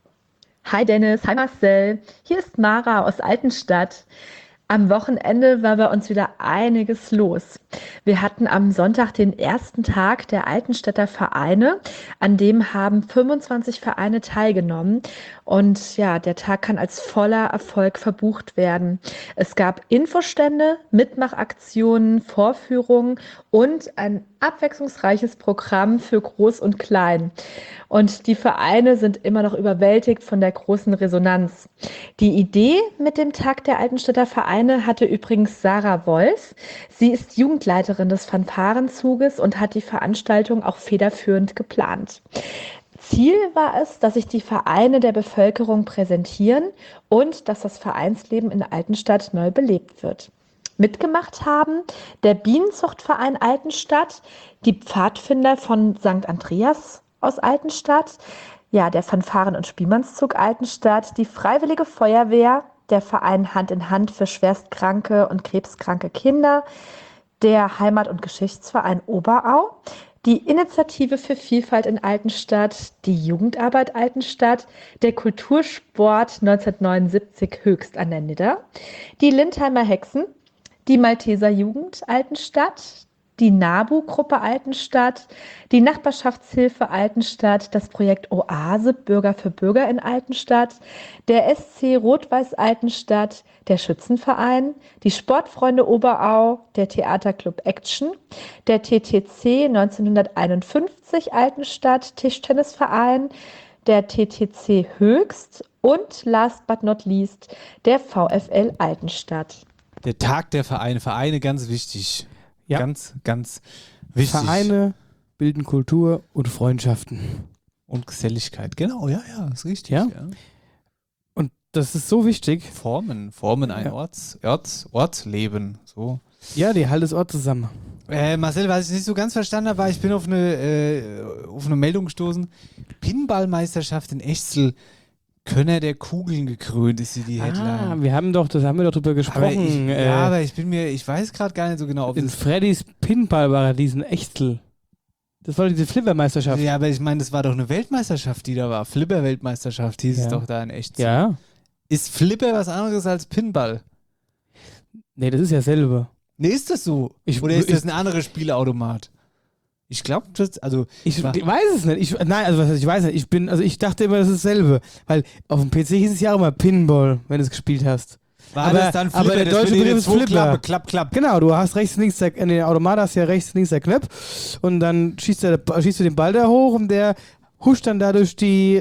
Hi Dennis, hi Marcel, hier ist Mara aus Altenstadt. Am Wochenende war bei uns wieder einiges los. Wir hatten am Sonntag den ersten Tag der Altenstädter Vereine. An dem haben 25 Vereine teilgenommen. Und ja, der Tag kann als voller Erfolg verbucht werden. Es gab Infostände, Mitmachaktionen, Vorführungen und ein abwechslungsreiches Programm für Groß und Klein. Und die Vereine sind immer noch überwältigt von der großen Resonanz. Die Idee mit dem Tag der Altenstädter Vereine hatte übrigens Sarah Wolf. Sie ist Jugendleiterin des Fanfarenzuges und hat die Veranstaltung auch federführend geplant. Ziel war es, dass sich die Vereine der Bevölkerung präsentieren und dass das Vereinsleben in Altenstadt neu belebt wird. Mitgemacht haben der Bienenzuchtverein Altenstadt, die Pfadfinder von St. Andreas aus Altenstadt, ja, der Fanfaren- und Spielmannszug Altenstadt, die Freiwillige Feuerwehr, der Verein Hand in Hand für schwerstkranke und krebskranke Kinder, der Heimat- und Geschichtsverein Oberau, die Initiative für Vielfalt in Altenstadt, die Jugendarbeit Altenstadt, der Kultursport 1979 Höchst an der Nidder, die Lindheimer Hexen, die Malteser Jugend Altenstadt, die NABU-Gruppe Altenstadt, die Nachbarschaftshilfe Altenstadt, das Projekt Oase Bürger für Bürger in Altenstadt, der SC Rot-Weiß Altenstadt, der Schützenverein, die Sportfreunde Oberau, der Theaterclub Action, der TTC 1951 Altenstadt Tischtennisverein, der TTC Höchst und last but not least der VfL Altenstadt. Der Tag der Vereine. Vereine ganz wichtig. Ja. Ganz, ganz wichtig. Vereine bilden Kultur und Freundschaften. Und Geselligkeit. Genau, ja, ist richtig. Ja. Und das ist so wichtig. Formen ein Ortsleben. So. Ja, die halten das Ort zusammen. Marcel, was ich nicht so ganz verstanden habe, war, ich bin auf eine Meldung gestoßen. Pinballmeisterschaft in Echzel. Könner der Kugeln gekrönt, ist die Headline. Wir haben doch drüber gesprochen. Aber ich weiß gerade gar nicht so genau, ob in Freddys Pinballparadies in Echzel. Das war diese Flipper-Meisterschaft. Ja, aber ich meine, das war doch eine Weltmeisterschaft, die da war. Flipper-Weltmeisterschaft hieß es doch da in Echzel. Ja. Ist Flipper was anderes als Pinball? Nee, das ist ja selber. Nee, ist das so? Oder ist das ein anderer Spielautomat? Ich glaube, ich weiß es nicht. Ich weiß nicht. Ich dachte immer, das ist dasselbe. Weil auf dem PC hieß es ja auch immer Pinball, wenn du es gespielt hast. Das dann Flipper? Aber der deutsche Begriff ist Flipper. Klapp. Genau, du hast rechts, links, in den Automat hast du ja rechts, links der Knopf und dann schießt du den Ball da hoch und der huscht dann dadurch die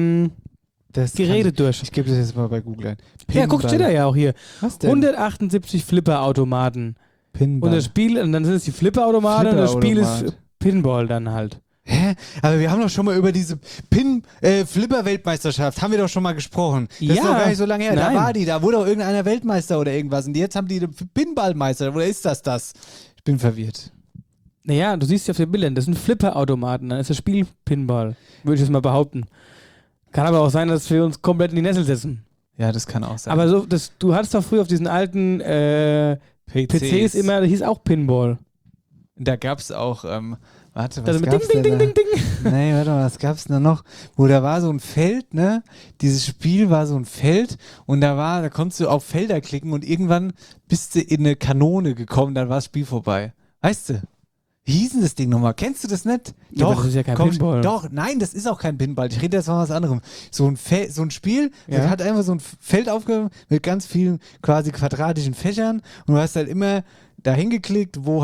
Geräte durch. Ich gebe das jetzt mal bei Google ein. Pinball. Ja, guck, steht da ja auch hier. Was denn? 178 Flipper-Automaten. Pinball. Und dann sind es die Flipper-Automaten und das Spiel ist Pinball dann halt. Hä? Aber wir haben doch schon mal über diese Flipper-Weltmeisterschaft, haben wir doch schon mal gesprochen. Das ist doch gar nicht so lange her. Nein. Da wurde doch irgendeiner Weltmeister oder irgendwas. Und jetzt haben die den Pinballmeister. Oder ist das? Ich bin verwirrt. Naja, du siehst ja auf den Bildern, das sind Flipper-Automaten. Dann ist das Spiel Pinball. Würde ich jetzt mal behaupten. Kann aber auch sein, dass wir uns komplett in die Nessel setzen. Ja, das kann auch sein. Aber du hattest doch früher auf diesen alten PCs immer, das hieß auch Pinball. Da gab es auch, Warte, was Also mit gab's Ding, denn Ding, da? Ding, Ding. Nee, warte mal, was gab's denn da noch? Wo da war so ein Feld, ne? Dieses Spiel war so ein Feld und da konntest du auf Felder klicken und irgendwann bist du in eine Kanone gekommen, dann war das Spiel vorbei. Weißt du? Wie hieß denn das Ding nochmal? Kennst du das nicht? Ja, aber das ist ja kein Pinball. Doch, nein, das ist auch kein Pinball. Ich rede jetzt von was anderem. So ein Spiel, Ja. das hat einfach so ein Feld aufgehoben mit ganz vielen quasi quadratischen Fächern und du hast halt immer dahin geklickt, du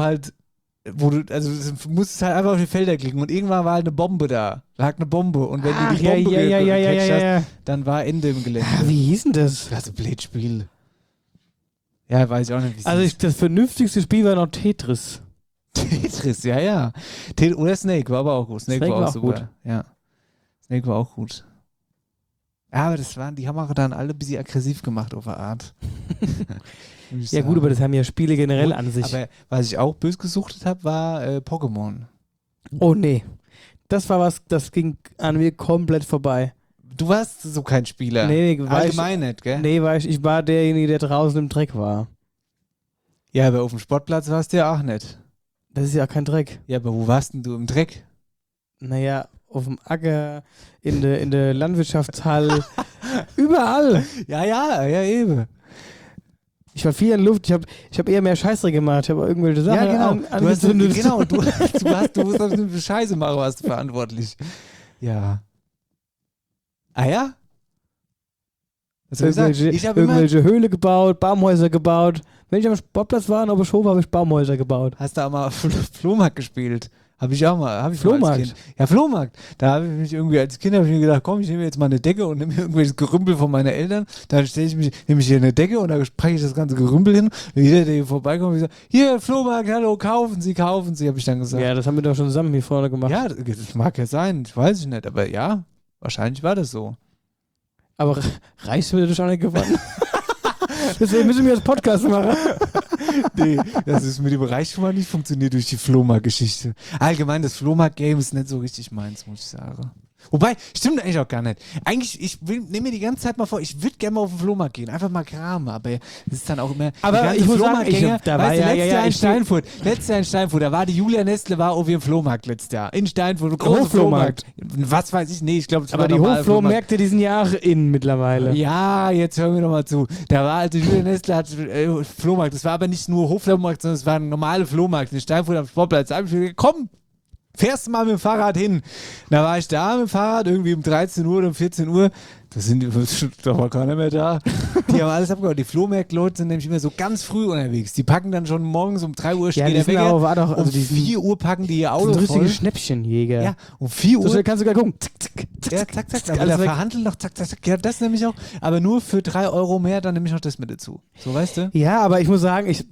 musstest halt einfach auf die Felder klicken und irgendwann war halt eine Bombe da. Lag eine Bombe und wenn du die Bombe gecatcht hast, dann war Ende im Gelände. Wie hieß denn das? Das ist ein Blödspiel. Ja, weiß ich auch nicht, wie es Also das vernünftigste Spiel war noch Tetris. Tetris, ja. Oder Snake war aber auch gut. Snake war auch super. gut. Ja. Snake war auch gut. Ja, aber die haben auch dann alle ein bisschen aggressiv gemacht auf eine Art. Ja gut, aber das haben ja Spiele generell an sich. Aber was ich auch böse gesuchtet habe, war Pokémon. Oh nee. Das war was, das ging an mir komplett vorbei. Du warst so kein Spieler. Nee, allgemein nicht, gell? Nee, ich war derjenige, der draußen im Dreck war. Ja, aber auf dem Sportplatz warst du ja auch nicht. Das ist ja kein Dreck. Ja, aber wo warst denn du im Dreck? Naja, auf dem Acker, in der Landwirtschaftshalle, überall. Ja, eben. Ich war viel in Luft, ich hab eher mehr Scheißdreck gemacht, ich habe irgendwelche Sachen angezündet. Du musst auf eine Scheiße machen, warst du verantwortlich. Ja. Ah ja? Was soll ich sagen? Ich habe irgendwelche Höhle gebaut, Baumhäuser gebaut. Wenn ich am Sportplatz war und auf der Show habe ich Baumhäuser gebaut. Hast du auch mal Flohmarkt gespielt? Habe ich auch mal. Flohmarkt? Als Kind. Ja, Flohmarkt. Da habe ich mich irgendwie als Kind mir gedacht, komm, ich nehme jetzt mal eine Decke und nehme irgendwelches Gerümpel von meinen Eltern. Dann nehme ich hier eine Decke und da spreche ich das ganze Gerümpel hin. Und jeder, der hier vorbeikommt, sagt, hier, Flohmarkt, hallo, kaufen Sie, habe ich dann gesagt. Ja, das haben wir doch schon zusammen hier vorne gemacht. Ja, das mag ja sein, ich weiß nicht, aber ja, wahrscheinlich war das so. Aber reicht mir das schon nicht gewonnen. Deswegen müssen wir das Podcast machen. Nee, das ist mit dem Reichtum nicht funktioniert durch die Flohmarkt-Geschichte. Allgemein, das Flohmarkt-Game ist nicht so richtig meins, muss ich sagen. Wobei, stimmt eigentlich auch gar nicht. Eigentlich, nehme mir die ganze Zeit mal vor, ich würde gerne mal auf den Flohmarkt gehen, einfach mal kramen, aber das ist dann auch immer... Aber ich muss sagen, da war letztes Jahr in Steinfurt, da war die Julia Nestle, war auf ihrem Flohmarkt letztes Jahr. In Steinfurt, großer Flohmarkt. Was weiß ich, nee, ich glaube, es war aber die Hochflohmärkte, die sind ja auch in mittlerweile. Ja, jetzt hören wir doch mal zu. Da war also Julia Nestle, hat Flohmarkt, das war aber nicht nur Hochflohmarkt, sondern es war ein normaler Flohmarkt in Steinfurt am Sportplatz. Da habe ich mir gedacht, komm, fährst du mal mit dem Fahrrad hin. Da war ich da mit dem Fahrrad, irgendwie um 13 Uhr oder um 14 Uhr. Da war keiner mehr da. Die haben alles abgehauen. Die Flohmarkt-Leute sind nämlich immer so ganz früh unterwegs. Die packen dann schon morgens um 3 Uhr steht der Wecker. Um 4 Uhr packen die ihr Auto voll. Richtige Schnäppchenjäger. Ja, um 4 Uhr. So schnell kannst du gar gucken. Ja, zack. Aber verhandeln noch, zack. Ja, das nämlich auch. Aber nur für 3 Euro mehr, dann nehme ich noch das mit dazu. So, weißt du? Ja, aber ich muss sagen, ich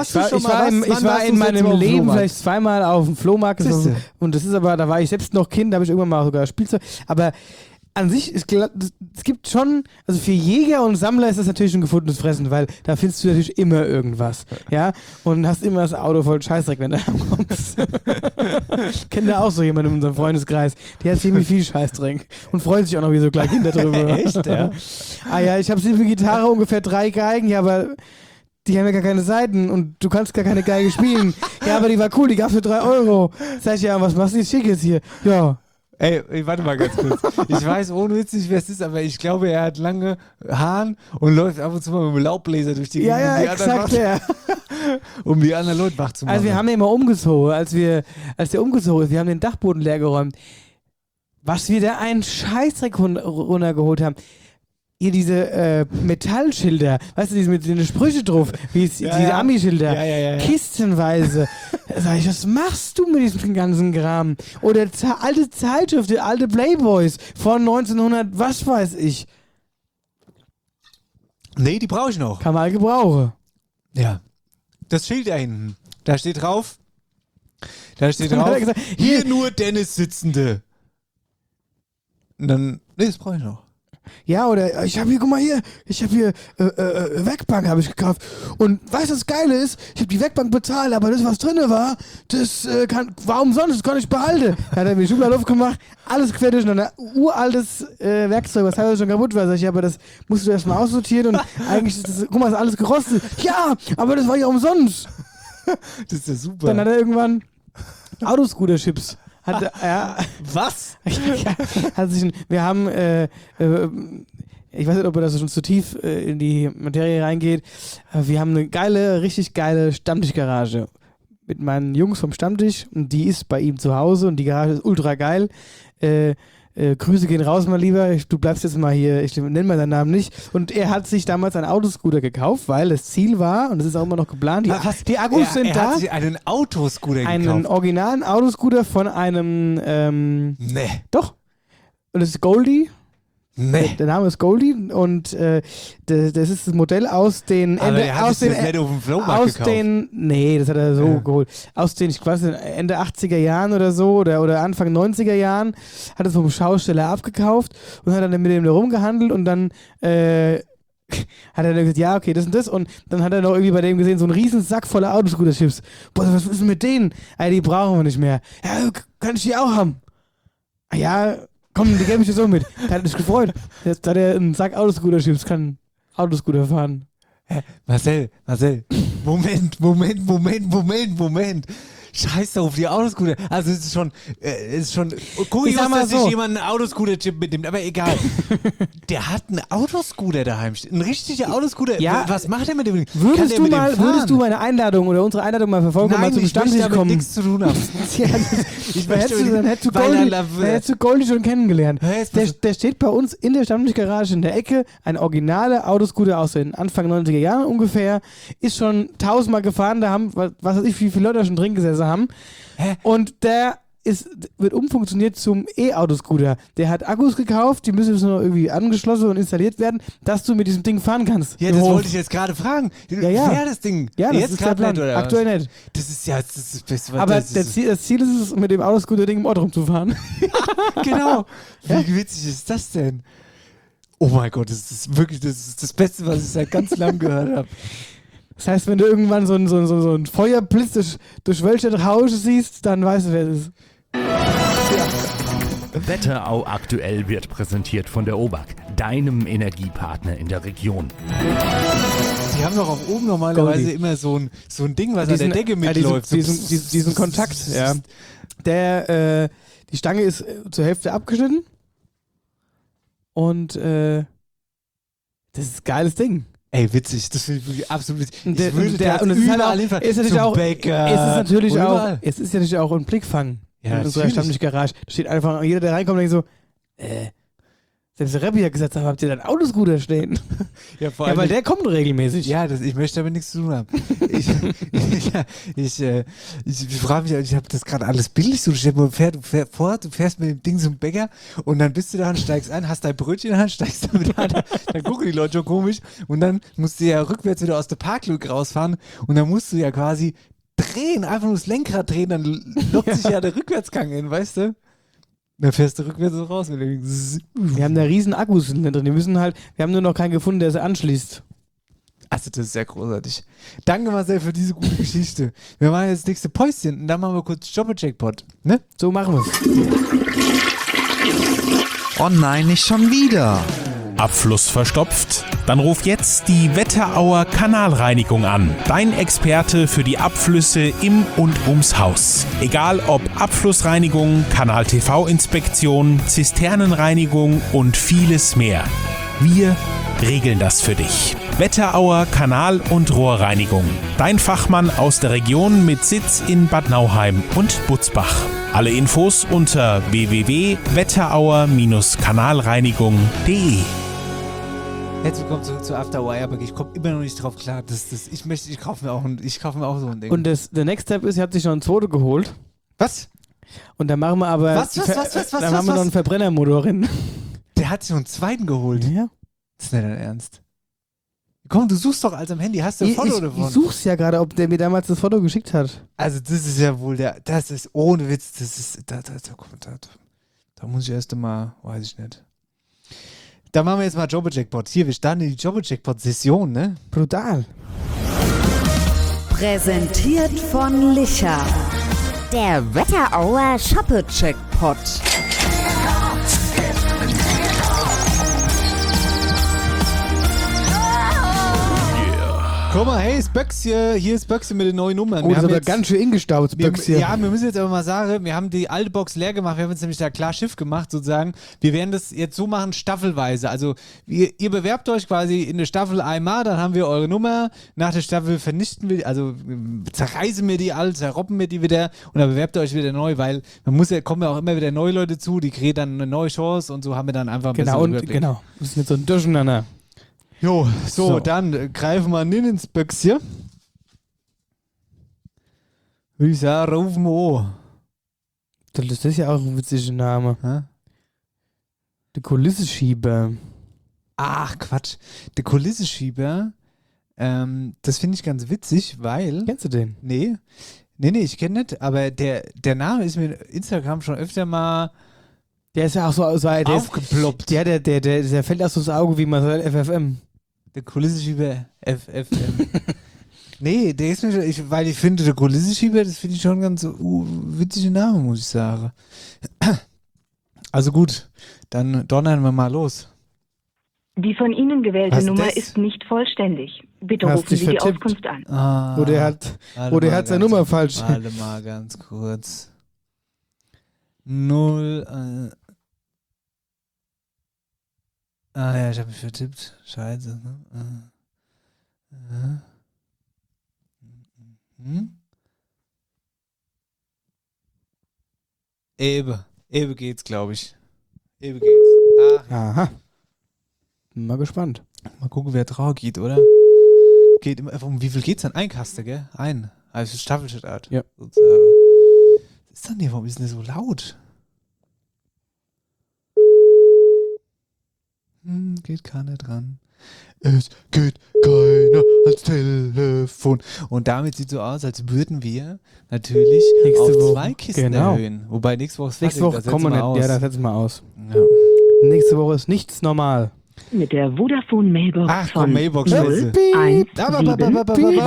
war in meinem Leben vielleicht zweimal auf dem Flohmarkt. Und das ist aber, da war ich selbst noch Kind, da habe ich irgendwann mal sogar Spielzeug. Aber an sich, es gibt schon, also für Jäger und Sammler ist das natürlich ein gefundenes Fressen, weil da findest du natürlich immer irgendwas, ja, und hast immer das Auto voll Scheißdreck, wenn du kommst. Ich kenne da auch so jemanden in unserem Freundeskreis, der hat ziemlich viel Scheißdreck und freut sich auch noch wie so kleine Kinder drüber. Echt, ja? Ah ja, ich habe für Gitarre ungefähr 3 Geigen, ja, aber die haben ja gar keine Saiten und du kannst gar keine Geige spielen. Ja, aber die war cool, die gab's für 3 Euro. Sag ich, ja, was machst du jetzt Schickes hier? Ja. Ey, warte mal ganz kurz. Ich weiß ohne Witz nicht, wer es ist, aber ich glaube, er hat lange Haaren und läuft ab und zu mal mit dem Laubbläser durch die Gegend. Ja, exakt, ja. Um die anderen Leute wach zu machen. Also wir haben den mal umgezogen, als der umgezogen ist, wir haben den Dachboden leer geräumt. Was wir da einen Scheißdreck runtergeholt haben. Hier diese Metallschilder, weißt du, diese mit den Sprüche drauf, wie diese Ami-Schilder, kistenweise. Sag ich, was machst du mit diesem ganzen Kram? Oder alte Zeitschriften, alte Playboys von 1900, was weiß ich. Nee, die brauche ich noch. Kann man gebrauchen. Ja. Das Schild da hinten, da steht drauf, hier nur Dennis Sitzende. Und dann, nee, das brauche ich noch. Ja, oder ich habe hier, guck mal hier, Werkbank habe ich gekauft. Und weißt du, was Geile ist? Ich habe die Werkbank bezahlt, aber das, was drin war, das war umsonst, das kann ich behalten. Da hat er mir die Schublade aufgemacht, alles quer durcheinander, uraltes Werkzeug, was teilweise schon kaputt war. Sag ich, ja, aber das musst du erstmal aussortieren und eigentlich ist das, guck mal, ist alles gerostet. Ja, aber das war ja umsonst. Das ist ja super. Dann hat er irgendwann Autoscooter-Chips. Was? Wir haben, ich weiß nicht, ob das schon zu tief in die Materie reingeht, aber wir haben eine richtig geile Stammtischgarage mit meinen Jungs vom Stammtisch und die ist bei ihm zu Hause und die Garage ist ultra geil. Grüße gehen raus, mal lieber. Du bleibst jetzt mal hier, ich nenne mal deinen Namen nicht. Und er hat sich damals einen Autoscooter gekauft, weil das Ziel war, und das ist auch immer noch geplant, die Akkus sind da. Er hat sich einen Autoscooter gekauft. Einen originalen Autoscooter von einem, Nee. Doch. Und das ist Goldie. Nee. Der Name ist Goldie und das ist das Modell aus den Aber er hat es nicht auf dem Flohmarkt gekauft. Nee, das hat er so geholt. Aus den, ich weiß nicht, Ende 80er Jahren oder so oder Anfang 90er Jahren hat es vom Schausteller abgekauft und hat dann mit dem da rumgehandelt und dann hat er dann gesagt, ja, okay, das und das und dann hat er noch irgendwie bei dem gesehen, so einen riesen Sack voller Autoscooter-Chips. Boah, was ist denn mit denen? Die brauchen wir nicht mehr. Ja, kann ich die auch haben? Ja, komm, die gebe ich dir so mit. Der hat sich gefreut. Jetzt hat er einen Sack Autoscooter-Chips, kann Autoscooter fahren. Marcel, Moment. Scheiß auf die Autoscooter. Also es ist schon kurios, dass sich jemand einen Autoscooter-Chip mitnimmt, aber egal. Der hat einen Autoscooter daheim. Ein richtiger Autoscooter. Ja, was macht er mit dem? Würdest du meine Einladung oder unsere Einladung mal verfolgen und mal zum Stammtisch kommen? Nein, ich möchte damit nichts zu tun haben. Dann hättest du Goldie schon kennengelernt. Der steht bei uns in der Stammtischgarage in der Ecke, ein originaler Autoscooter aus den Anfang 90er Jahren ungefähr, ist schon 1000-mal gefahren, da haben, was weiß ich, wie viele Leute da schon drin gesessen haben. Und der wird umfunktioniert zum E-Autoscooter. Der hat Akkus gekauft, die müssen jetzt noch irgendwie angeschlossen und installiert werden, dass du mit diesem Ding fahren kannst. Ja, das wollte ich jetzt gerade fragen. Ja. Wer das Ding? Ja, das jetzt ist der Plan. Oder aktuell was? nicht. Das ist das Beste. Aber das Ziel ist es, mit dem Autoscooter-Ding im Ort rumzufahren. Genau. Wie witzig ist das denn? Oh mein Gott, das ist wirklich das Beste, was ich seit ganz langem gehört habe. Das heißt, wenn du irgendwann so ein Feuerblitz durch welche Hausche siehst, dann weißt du, wer es ist. Wetterau aktuell wird präsentiert von der OBAK, deinem Energiepartner in der Region. Die haben doch auch oben normalerweise immer so ein Ding, was an der Decke mitläuft. Diesen Kontakt, ja. Die Stange ist zur Hälfte abgeschnitten und das ist ein geiles Ding. Ey, witzig, das finde ich wirklich absolut witzig. Und es ist halt auch, es ist natürlich auch ein Blickfang in unserer Stammtischgarage. Da steht einfach, jeder, der reinkommt, denkt so, selbst der Rappi hat gesagt, habt ihr da einen Autoscooter stehen? Ja, weil der kommt regelmäßig. Ja, ich möchte damit nichts zu tun haben. Ich frage mich, ich habe das gerade alles bildlich so. Du fährst mit dem Ding zum Bäcker und dann bist du da und steigst ein, hast dein Brötchen in der Hand, steigst damit an, dann gucken die Leute schon komisch und dann musst du ja rückwärts wieder aus der Parklücke rausfahren und dann musst du ja quasi drehen, einfach nur das Lenkrad drehen, dann lockt sich ja der Rückwärtsgang in, weißt du? Dann fährst du rückwärts so raus. Wir haben da riesen Akkus drin. Wir haben nur noch keinen gefunden, der sie anschließt. Also das ist sehr großartig. Danke Marcel für diese gute Geschichte. Wir machen jetzt das nächste Päuschen und dann machen wir kurz Jobber-Jackpot. Ne? So machen wir es. Oh nein, nicht schon wieder. Abfluss verstopft? Dann ruf jetzt die Wetterauer Kanalreinigung an. Dein Experte für die Abflüsse im und ums Haus. Egal ob Abflussreinigung, Kanal-TV-Inspektion, Zisternenreinigung und vieles mehr. Wir regeln das für dich. Wetterauer Kanal- und Rohrreinigung. Dein Fachmann aus der Region mit Sitz in Bad Nauheim und Butzbach. Alle Infos unter www.wetterauer-kanalreinigung.de. Herzlich willkommen zurück zu After Hour, aber ich komme immer noch nicht drauf klar. Ich kaufe mir auch so ein Ding. Und der Next Step ist, er hat sich noch ein zweite geholt. Was? Und dann machen wir aber dann haben wir noch einen Verbrennermotor drin. Der hat sich noch einen zweiten geholt? Ja. Das ist nicht dein Ernst. Komm, du suchst doch als am Handy. Hast du ein Foto davon? Ich such's ja gerade, ob der mir damals das Foto geschickt hat. Also das ist ja wohl das ist ohne Witz, das ist, da muss ich erst einmal, weiß ich nicht. Da machen wir jetzt mal Jobber-Jackpot. Hier, wir starten in die Jobber-Jackpot-Session, ne? Brutal. Präsentiert von Licher. Der Wetterauer Shoppe-Jackpot. Guck mal, hey, ist Böckschen, hier ist Böckschen mit den neuen Nummern. Oh, das ist aber ganz schön ingestaut, Böckschen. Ja, wir müssen jetzt aber mal sagen, wir haben die alte Box leer gemacht, wir haben uns nämlich da klar Schiff gemacht sozusagen. Wir werden das jetzt so machen, staffelweise. Also ihr bewerbt euch quasi in der Staffel einmal, dann haben wir eure Nummer. Nach der Staffel vernichten wir, also zerreißen wir die alle, zerroppen wir die wieder und dann bewerbt ihr euch wieder neu, weil kommen ja auch immer wieder neue Leute zu, die kriegen dann eine neue Chance und so haben wir dann einfach ein Genau, bisschen und genau. Das ist jetzt so ein Durcheinander. Jo, so, dann greifen wir nicht ins Böckschen. Würde ich sagen, rufen wir an. Das ist ja auch ein witziger Name. Hä? Der Kulissenschieber. Ach, Quatsch. Der Kulissenschieber, das finde ich ganz witzig, weil... Kennst du den? Nee, ich kenne nicht, aber der Name ist mir in Instagram schon öfter mal... Der ist ja auch so aufgeploppt. Der fällt aus das Auge wie Marcel FFM. Der Kulissenschieber FFM. Nee, der ist mir schon, weil ich finde, der Kulissenschieber, das finde ich schon ganz witzige Name, muss ich sagen. Also gut, dann donnern wir mal los. Die von Ihnen gewählte Was Nummer das? ist nicht vollständig. Bitte Hast rufen dich Sie die vertippt. Auskunft an. Oder er hat seine Nummer falsch. Warte mal ganz kurz. 0. Ja, ich habe mich vertippt. Scheiße. Ne? Ebe geht's, glaube ich. Ebe geht's. Ach, Aha. Bin mal gespannt. Mal gucken, wer drauf geht, oder? Geht immer, um wie viel geht's dann? Ein Kaste, gell? Ein. Also Staffelstart. Ja. Sozusagen. Was ist denn hier? Warum ist denn der so laut? Geht keiner dran. Es geht keiner ans Telefon. Und damit sieht so aus, als würden wir natürlich Nächste auf Woche. 2 Kisten Genau. erhöhen. Wobei nächste Woche ist Nächste fertig, Woche da kommen wir setzen nicht. aus. Ja, da setzen wir aus. Ja. Nächste Woche ist nichts normal. Mit der Vodafone Mailbox Ach komm, von Mailbox, 0 Scheiße. 1 7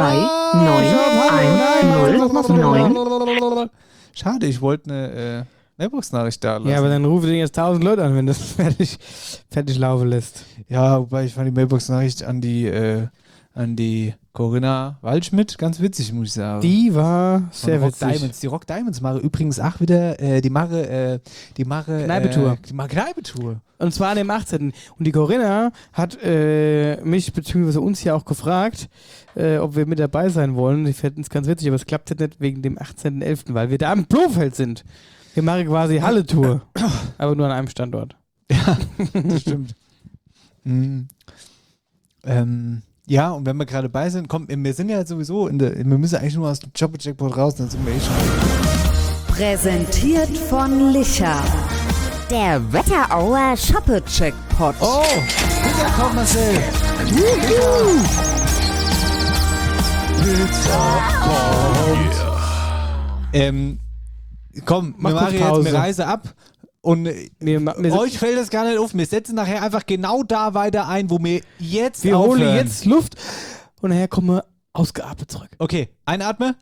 2 9 1 0 9. Schade, ich wollte eine Mailbox-Nachricht da lassen. Ja, aber dann rufe den jetzt 1000 Leute an, wenn das fertig laufen lässt. Ja, wobei ich fand die Mailbox-Nachricht an die Corinna Waldschmidt ganz witzig, muss ich sagen. Die war sehr Rock witzig. Diamonds. Die Rock Diamonds machen übrigens auch wieder, die machen Kneipetour. Die machen Kneipetour. Und zwar an dem 18. Und die Corinna hat mich bzw. uns ja auch gefragt, ob wir mit dabei sein wollen. Ich fände es ganz witzig, aber es klappt jetzt nicht wegen dem 18.11., weil wir da am Blofeld sind. Wir machen quasi Halle-Tour, aber nur an einem Standort. Ja, das stimmt. Ja, und wenn wir gerade bei sind, komm, wir sind ja sowieso wir müssen eigentlich nur aus dem Jobber-Jackpot raus, dann sind wir schon. Präsentiert von Licher. Der Wetterauer Shoppe-Jackpot. Oh, Pizza kommt, Marcel. Komm, wir machen jetzt eine Reise ab. Und euch fällt das gar nicht auf. Wir setzen nachher einfach genau da weiter ein, wo wir jetzt Wir aufhören. holen jetzt Luft und nachher kommen wir ausgeatmet zurück. Okay, einatme.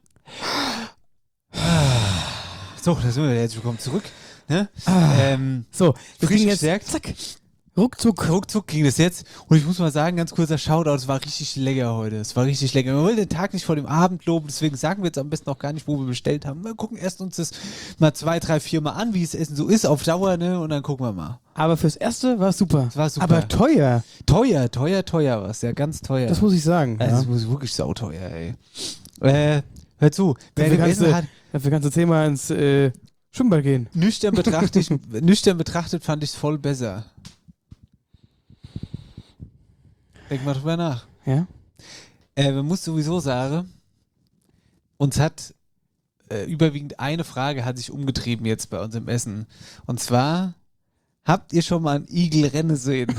So, da sind wir jetzt. Willkommen zurück. Ne? So, wir frisch kriegen jetzt gestärkt. zack. Ruckzuck ging das jetzt. Und ich muss mal sagen, ganz kurzer Shoutout, es war richtig lecker heute. Es war richtig lecker. Wir wollen den Tag nicht vor dem Abend loben, deswegen sagen wir jetzt am besten auch gar nicht, wo wir bestellt haben. Wir gucken erst uns das mal 2, 3, 4 Mal an, wie es Essen so ist, auf Dauer, ne? Und dann gucken wir mal. Aber fürs Erste war es super. Es war super. Aber teuer. Teuer war es, ja, ganz teuer. Das muss ich sagen. Also, ja. das muss wirklich sauteuer, ey. Hör zu, wer Dafür gegessen hat, dafür kannst du 10-mal ins Schwimmbad gehen. nüchtern betrachtet fand ich es voll besser. Denk mal drüber nach. Ja. Man muss sowieso sagen, uns hat überwiegend eine Frage hat sich umgetrieben jetzt bei uns im Essen. Und zwar, habt ihr schon mal ein Igelrennen gesehen?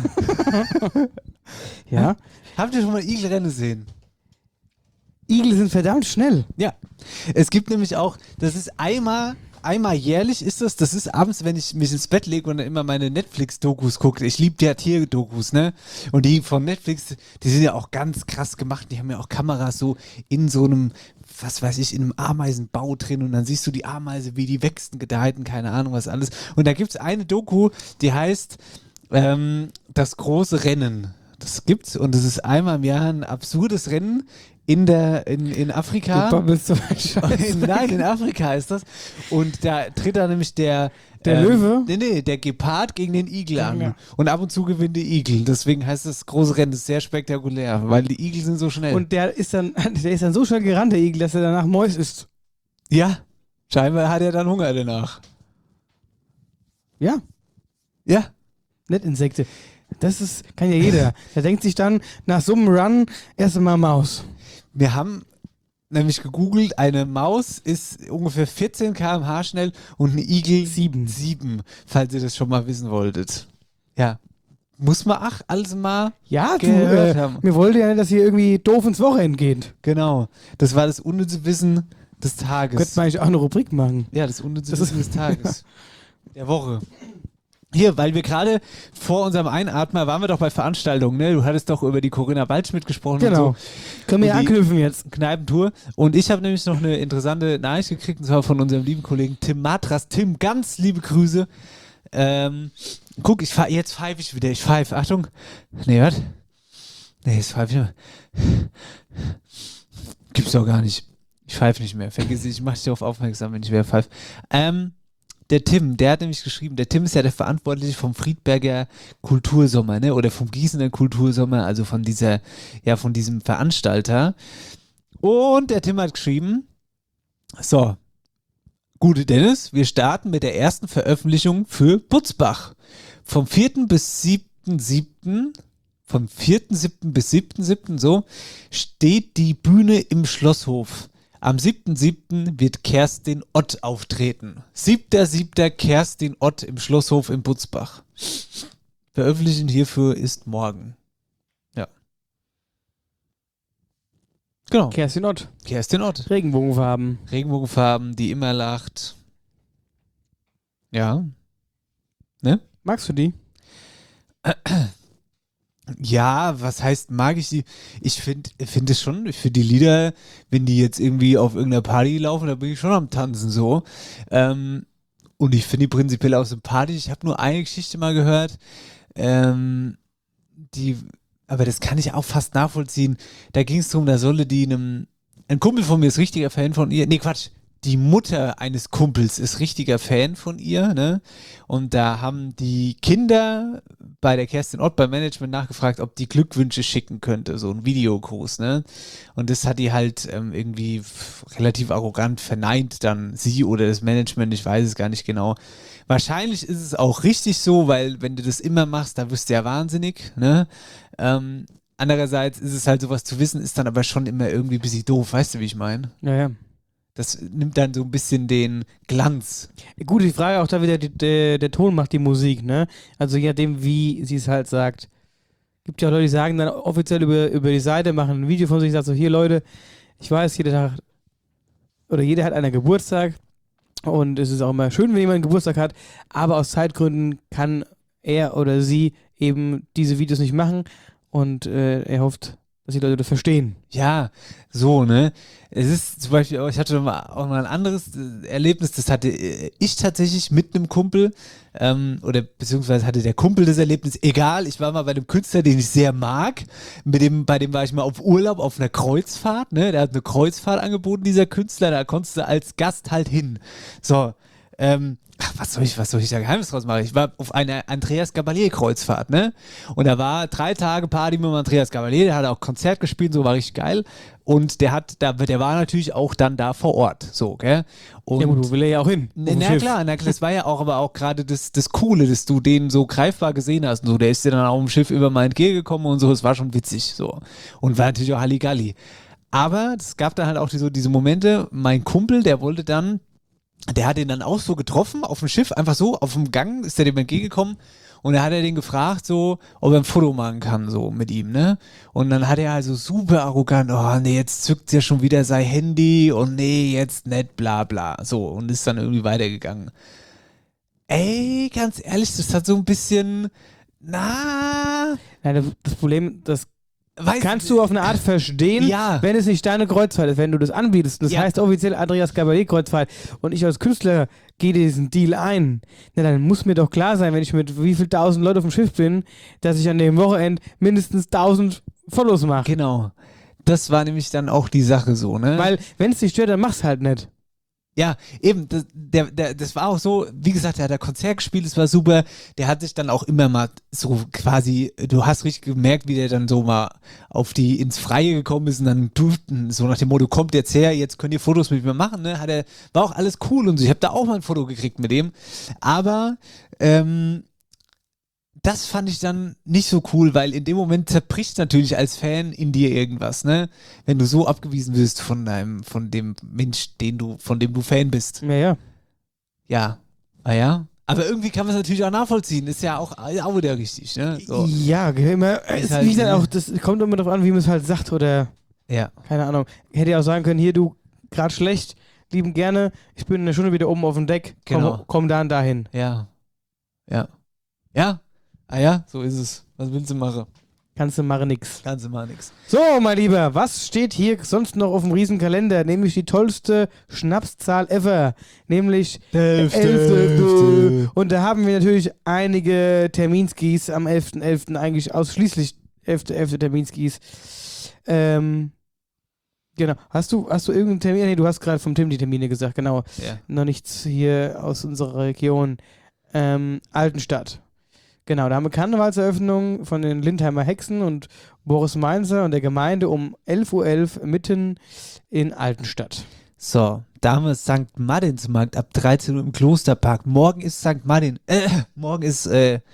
Ja. Habt ihr schon mal ein Igelrennen gesehen? Igel sind verdammt schnell. Ja. Es gibt nämlich auch, das ist einmal jährlich ist das ist abends, wenn ich mich ins Bett lege und dann immer meine Netflix-Dokus gucke. Ich liebe ja Tier-Dokus, ne? Und die von Netflix, die sind ja auch ganz krass gemacht. Die haben ja auch Kameras so in so einem, was weiß ich, in einem Ameisenbau drin und dann siehst du die Ameise, wie die wächst und gedeiht und keine Ahnung was alles. Und da gibt es eine Doku, die heißt Das große Rennen. Das gibt's und es ist einmal im Jahr ein absurdes Rennen in Afrika. Du bist so ein Scheiß. Nein, in Afrika ist das. Und da tritt da nämlich der Löwe? Nee, der Gepard gegen den Igel an. Ja. Und ab und zu gewinnt der Igel. Deswegen heißt das große Rennen, das ist sehr spektakulär, weil die Igel sind so schnell. Und der ist dann so schnell gerannt, der Igel, dass er danach Mäus isst. Ja, scheinbar hat er dann Hunger danach. Ja. Ja. Nicht Insekte. Kann ja jeder. Der denkt sich dann nach so einem Run erst einmal Maus. Wir haben nämlich gegoogelt, eine Maus ist ungefähr 14 km/h schnell und ein Igel 7, falls ihr das schon mal wissen wolltet. Ja. Muss man alles mal gehört haben. Mir wollte ja nicht, dass ihr irgendwie doof ins Wochenende geht. Genau. Das war das unnütze Wissen des Tages. Könnte man eigentlich auch eine Rubrik machen. Ja, das unnütze Wissen des Tages. Der Woche. Hier, weil wir gerade vor unserem Einatmer waren wir doch bei Veranstaltungen, ne? Du hattest doch über die Corinna Waldschmidt gesprochen. Genau. Und so. Können wir ja anknüpfen jetzt. Kneipentour. Und ich habe nämlich noch eine interessante Nachricht gekriegt, und zwar von unserem lieben Kollegen Tim Matras. Tim, ganz liebe Grüße. Guck, jetzt pfeife ich wieder. Ich pfeife. Achtung. Nee, was? Nee, jetzt pfeife ich nicht mehr. Gibt's doch gar nicht. Ich pfeife nicht mehr. Vergiss es, ich mache dich darauf aufmerksam, wenn ich wieder pfeife. Der Tim, der hat nämlich geschrieben, der Tim ist ja der Verantwortliche vom Friedberger Kultursommer, ne? Oder vom Gießener Kultursommer, also von diesem Veranstalter. Und der Tim hat geschrieben, so, gute Dennis, wir starten mit der ersten Veröffentlichung für Butzbach. Vom 4. bis 7.7., vom 4.7. bis 7.7. so, steht die Bühne im Schlosshof. Am 7.7. wird Kerstin Ott auftreten. 7.7. Kerstin Ott im Schlosshof in Butzbach. Veröffentlichen hierfür ist morgen. Ja. Genau. Kerstin Ott. Kerstin Ott. Regenbogenfarben. Regenbogenfarben, die immer lacht. Ja. Ne? Magst du die? Ja, was heißt, mag ich die? Ich finde es schon, ich finde die Lieder, wenn die jetzt irgendwie auf irgendeiner Party laufen, da bin ich schon am Tanzen so. Und ich finde die prinzipiell auch sympathisch. Ich habe nur eine Geschichte mal gehört, aber das kann ich auch fast nachvollziehen. Da ging es darum, da solle ein Kumpel von mir ist richtiger Fan von ihr, nee Quatsch, die Mutter eines Kumpels ist richtiger Fan von ihr, ne? Und da haben die Kinder bei der Kerstin Ott beim Management nachgefragt, ob die Glückwünsche schicken könnte, so ein Videogruß, ne? Und das hat die halt irgendwie relativ arrogant verneint, dann sie oder das Management, ich weiß es gar nicht genau. Wahrscheinlich ist es auch richtig so, weil wenn du das immer machst, da wirst du ja wahnsinnig, ne? Andererseits ist es halt sowas zu wissen, ist dann aber schon immer irgendwie ein bisschen doof, weißt du, wie ich meine? Ja, ja. Das nimmt dann so ein bisschen den Glanz. Gut, die Frage auch da wieder, der Ton macht die Musik, ne? Also je nachdem, wie sie es halt sagt. Gibt ja auch Leute, die sagen dann offiziell über die Seite, machen ein Video von sich, sagen so, hier Leute, ich weiß, jeder hat einen Geburtstag und es ist auch immer schön, wenn jemand einen Geburtstag hat, aber aus Zeitgründen kann er oder sie eben diese Videos nicht machen und er hofft, dass die Leute das verstehen. Ja, so, ne? Es ist zum Beispiel, ich hatte auch mal ein anderes Erlebnis, das hatte ich tatsächlich mit einem Kumpel, oder beziehungsweise hatte der Kumpel das Erlebnis, egal, ich war mal bei einem Künstler, den ich sehr mag, bei dem war ich mal auf Urlaub, auf einer Kreuzfahrt, ne? Der hat eine Kreuzfahrt angeboten, dieser Künstler, da konntest du als Gast halt hin. So, was soll ich da Geheimnis draus machen? Ich war auf einer Andreas Gabalier-Kreuzfahrt, ne? Und da war 3 Tage Party mit dem Andreas Gabalier, der hat auch Konzert gespielt, so war richtig geil. Und der war natürlich auch dann da vor Ort, so, gell? Und ja gut, wo will er ja auch hin? Na klar, das war ja auch, aber auch gerade das Coole, dass du den so greifbar gesehen hast und so. Der ist dir dann auch im Schiff über mal entgegengekommen und so, es war schon witzig, so. Und war natürlich auch Halligalli. Aber es gab dann halt auch diese Momente, mein Kumpel, der hat ihn dann auch so getroffen auf dem Schiff, einfach so auf dem Gang ist der dem entgegengekommen und da hat er den gefragt, so, ob er ein Foto machen kann, so mit ihm, ne? Und dann hat er also super arrogant, oh nee, jetzt zückt ja schon wieder sein Handy und nee, jetzt nicht, bla bla, so, und ist dann irgendwie weitergegangen. Ey, ganz ehrlich, das hat so ein bisschen, Nein, das Problem, das kannst du auf eine Art verstehen, wenn es nicht deine Kreuzfahrt ist, wenn du das anbietest. Das heißt offiziell Andreas Gabalier Kreuzfahrt und ich als Künstler gehe diesen Deal ein. Na, dann muss mir doch klar sein, wenn ich mit wie viel 1000 Leute auf dem Schiff bin, dass ich an dem Wochenende mindestens 1000 Follows mache. Genau. Das war nämlich dann auch die Sache so, ne? Weil, wenn es dich stört, dann mach's halt nicht. Ja, eben, das war auch so, wie gesagt, der hat ein Konzert gespielt, das war super, der hat sich dann auch immer mal so quasi, du hast richtig gemerkt, wie der dann so mal ins Freie gekommen ist und dann so nach dem Motto, kommt jetzt her, jetzt könnt ihr Fotos mit mir machen, ne, war auch alles cool und so, ich habe da auch mal ein Foto gekriegt mit dem, aber, das fand ich dann nicht so cool, weil in dem Moment zerbricht natürlich als Fan in dir irgendwas, ne? Wenn du so abgewiesen wirst von dem Mensch, von dem du Fan bist. Ja. Ja. Ah ja. Aber irgendwie kann man es natürlich auch nachvollziehen. Ist ja auch wieder richtig, ne? So. Ja, immer. Halt, Wie gesagt, auch, das kommt immer darauf an, wie man es halt sagt oder. Ja. Keine Ahnung. Hätte ja auch sagen können, hier, du, gerade schlecht, lieben gerne, ich bin eine Stunde wieder oben auf dem Deck, komm da und dahin. Ja. Ja. Ja. Ah ja, so ist es. Was willst du machen? Kannst du machen nix. So, mein Lieber, was steht hier sonst noch auf dem Riesenkalender? Nämlich die tollste Schnapszahl ever. Nämlich der 11. Und da haben wir natürlich einige Terminskis am 11.11. Eigentlich ausschließlich 11. Terminskis. Genau. Hast du irgendeinen Termin? Nee, du hast gerade vom Tim die Termine gesagt, genau. Ja. Noch nichts hier aus unserer Region. Altenstadt. Genau, da haben wir Karnevalseröffnung von den Lindheimer Hexen und Boris Mainzer und der Gemeinde um 11.11 Uhr mitten in Altenstadt. So, da haben wir St. Martinsmarkt ab 13 Uhr im Klosterpark. Morgen ist St. Martin. Morgen ist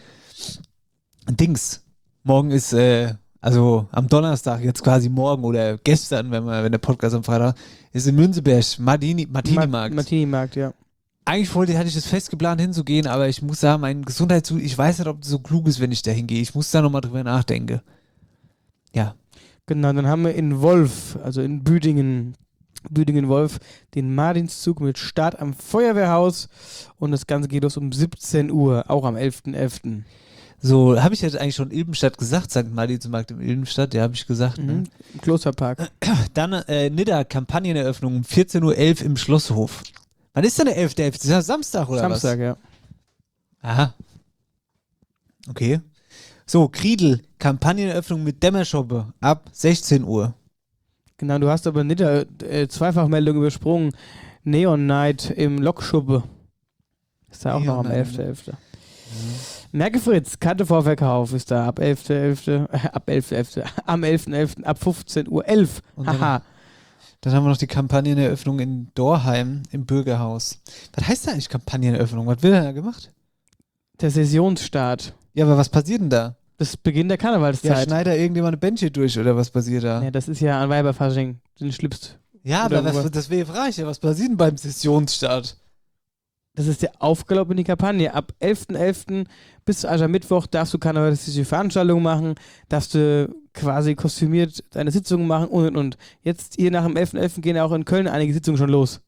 Morgen ist also am Donnerstag, jetzt quasi morgen oder gestern, wenn der Podcast am Freitag ist in Münzeberg, Martini-Markt. Martini-Markt, ja. Eigentlich hatte ich das fest geplant hinzugehen, aber ich muss sagen, mein Gesundheitszustand, ich weiß nicht, ob das so klug ist, wenn ich da hingehe. Ich muss da nochmal drüber nachdenken. Ja. Genau, dann haben wir in Wolf, also in Büdingen-Wolf, den Martinszug mit Start am Feuerwehrhaus und das Ganze geht los um 17 Uhr, auch am 11.11. So, habe ich jetzt eigentlich schon Ilbenstadt gesagt, St. Martinsmarkt im Ilbenstadt, ja, habe ich gesagt. Ne? Im Klosterpark. Dann Nidda, Kampagneneröffnung um 14.11 Uhr im Schlosshof. Wann ist denn der 11.11.? Das ist ja Samstag, oder was? Samstag, ja. Aha. Okay. So, Kriedl, Kampagneneröffnung mit Dämmerschoppe ab 16 Uhr. Genau, du hast aber nicht Zweifachmeldung übersprungen. Neon Night im Lokschuppe. Ist da auch noch am 11.11. Merke-Fritz, Kartevorverkauf ist da ab 11.11. Am 11.11. ab 15.11 Uhr. Haha. Dann haben wir noch die Kampagneneröffnung in Dorheim im Bürgerhaus. Was heißt da eigentlich Kampagneneröffnung? Was wird da gemacht? Der Sessionsstart. Ja, aber was passiert denn da? Das Beginn der Karnevalszeit. Ja, schneidet da irgendjemand eine Benche durch oder was passiert da? Ja, das ist ja an Weiberfasching. Den schlüpft. Ja, aber das wäre Frage. Was passiert denn beim Sessionsstart? Das ist der Aufgalopp in die Kampagne. Ab 11.11. bis Aschermittwoch darfst du karnevalistische Veranstaltungen machen, darfst du quasi kostümiert deine Sitzungen machen und. Jetzt hier nach dem 11.11. gehen auch in Köln einige Sitzungen schon los.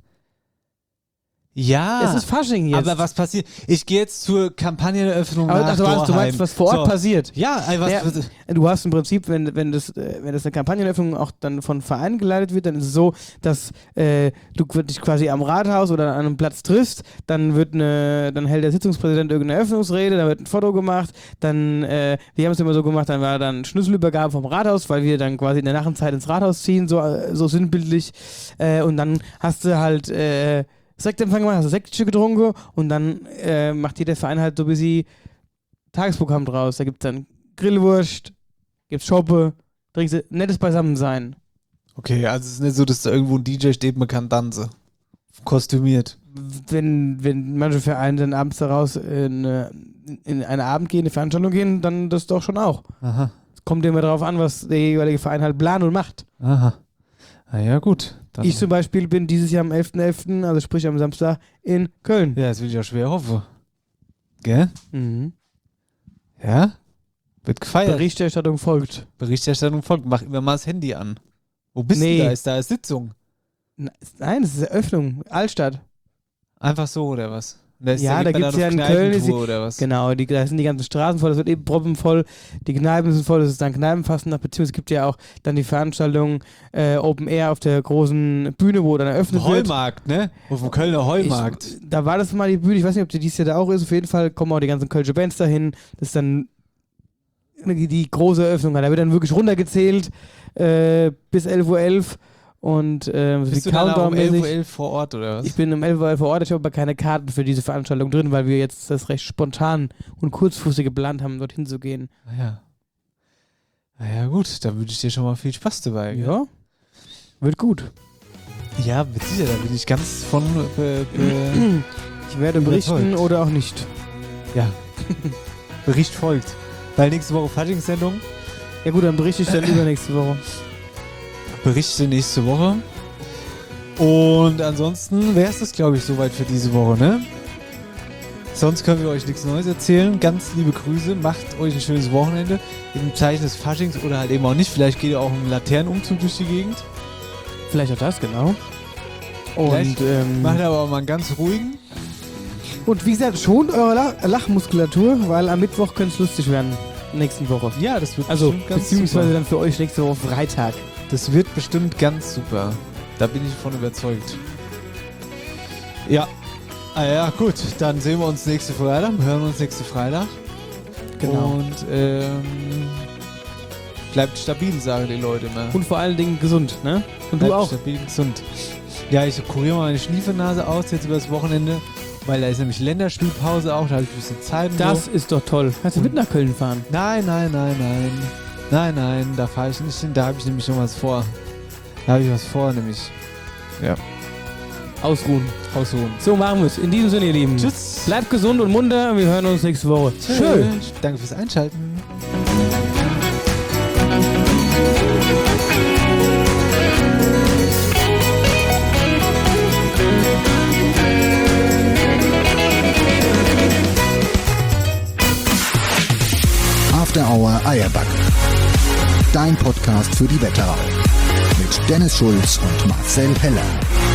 Ja. Es ist Fasching jetzt. Aber was passiert? Ich gehe jetzt zur Kampagneneröffnung nach Dorheim. Du meinst, was vor Ort passiert? Ja, du hast im Prinzip, wenn das eine Kampagneneröffnung auch dann von Vereinen geleitet wird, dann ist es so, dass du dich quasi am Rathaus oder an einem Platz triffst, dann hält der Sitzungspräsident irgendeine Eröffnungsrede, dann wird ein Foto gemacht, dann, wir haben es immer so gemacht, dann war dann Schlüsselübergabe vom Rathaus, weil wir dann quasi in der Nachtzeit ins Rathaus ziehen, so sinnbildlich, und dann hast du halt Sektempfang gemacht, hast du Sektstück getrunken und dann macht jeder Verein halt so ein bisschen Tagesprogramm draus. Da gibt es dann Grillwurst, gibt's Schoppe, trinkst du nettes Beisammensein. Okay, also es ist nicht so, dass da irgendwo ein DJ steht, man kann tanzen. Kostümiert. Wenn manche Vereine dann abends daraus in eine abendgehende Veranstaltung gehen, dann das doch schon auch. Aha. Es kommt immer darauf an, was der jeweilige Verein halt plant und macht. Aha. Na ja, gut. Dann Ich zum Beispiel bin dieses Jahr am 11.11., also sprich am Samstag, in Köln. Ja, das will ich auch schwer hoffen. Gell? Mhm. Ja? Wird gefeiert. Berichterstattung folgt. Mach immer mal das Handy an. Wo bist du da? Ist da eine Sitzung? Nein, das ist Eröffnung. Altstadt. Einfach so, oder was? Ja, da gibt es ja in Köln, oder was? Genau, da sind die ganzen Straßen voll, das wird eben proppenvoll, die Kneipen sind voll, das ist dann Kneipenfastnacht, beziehungsweise es gibt ja auch dann die Veranstaltung Open Air auf der großen Bühne, wo dann eröffnet wird. Heumarkt, ne? Auf dem Kölner Heumarkt. Da war das mal die Bühne, ich weiß nicht, ob die dieses Jahr da auch ist, auf jeden Fall kommen auch die ganzen Kölsche Bands dahin, das ist dann die große Eröffnung hat. Da wird dann wirklich runtergezählt bis 11:11 Uhr. Und bist du dann um 11:11 Uhr vor Ort oder was? Ich bin um 11:11 Uhr vor Ort. Ich habe aber keine Karten für diese Veranstaltung drin, weil wir jetzt das recht spontan und kurzfristig geplant haben, dorthin zu gehen. Ja, gut, dann wünsche ich dir schon mal viel Spaß dabei. Gell? Ja, wird gut. Ja, mit Sicherheit, da bin ich ganz von ich werde berichten oder auch nicht. Ja, Bericht folgt. Weil nächste Woche Faschingssendung. Ja gut, dann berichte ich dann übernächste Woche. Berichte nächste Woche. Und ansonsten wäre es das, glaube ich, soweit für diese Woche, ne? Sonst können wir euch nichts Neues erzählen. Ganz liebe Grüße, macht euch ein schönes Wochenende im Zeichen des Faschings oder halt eben auch nicht. Vielleicht geht ihr auch einen Laternenumzug durch die Gegend. Vielleicht auch das, genau. Und macht aber auch mal einen ganz ruhigen. Und wie gesagt, schont eure Lachmuskulatur, weil am Mittwoch könnte es lustig werden. Nächsten Woche. Ja, das wird also bestimmt ganz beziehungsweise super. Dann für euch nächste Woche Freitag. Das wird bestimmt ganz super. Da bin ich von überzeugt. Ja. Ah ja, gut. Dann sehen wir uns nächste Freitag. Hören uns nächste Freitag. Genau. Und bleibt stabil, sagen die Leute immer. Und vor allen Dingen gesund, ne? Und bleibt du auch. Stabil, gesund. Ja, ich kuriere mal meine Schniefenase aus jetzt übers Wochenende. Weil da ist nämlich Länderspielpause auch. Da habe ich ein bisschen Zeit. Das ist doch toll. Kannst du mit nach Köln fahren? Nein. Nein, da fahre ich nicht hin. Da habe ich nämlich noch was vor. Nämlich. Ja. Ausruhen. Ausruhen. So machen wir es. In diesem Sinne, ihr Lieben. Tschüss. Bleibt gesund und munter. Wir hören uns nächste Woche. Schön. Danke fürs Einschalten. After Hour Eierback. Dein Podcast für die Wetterau. Mit Dennis Schulz und Marcel Heller.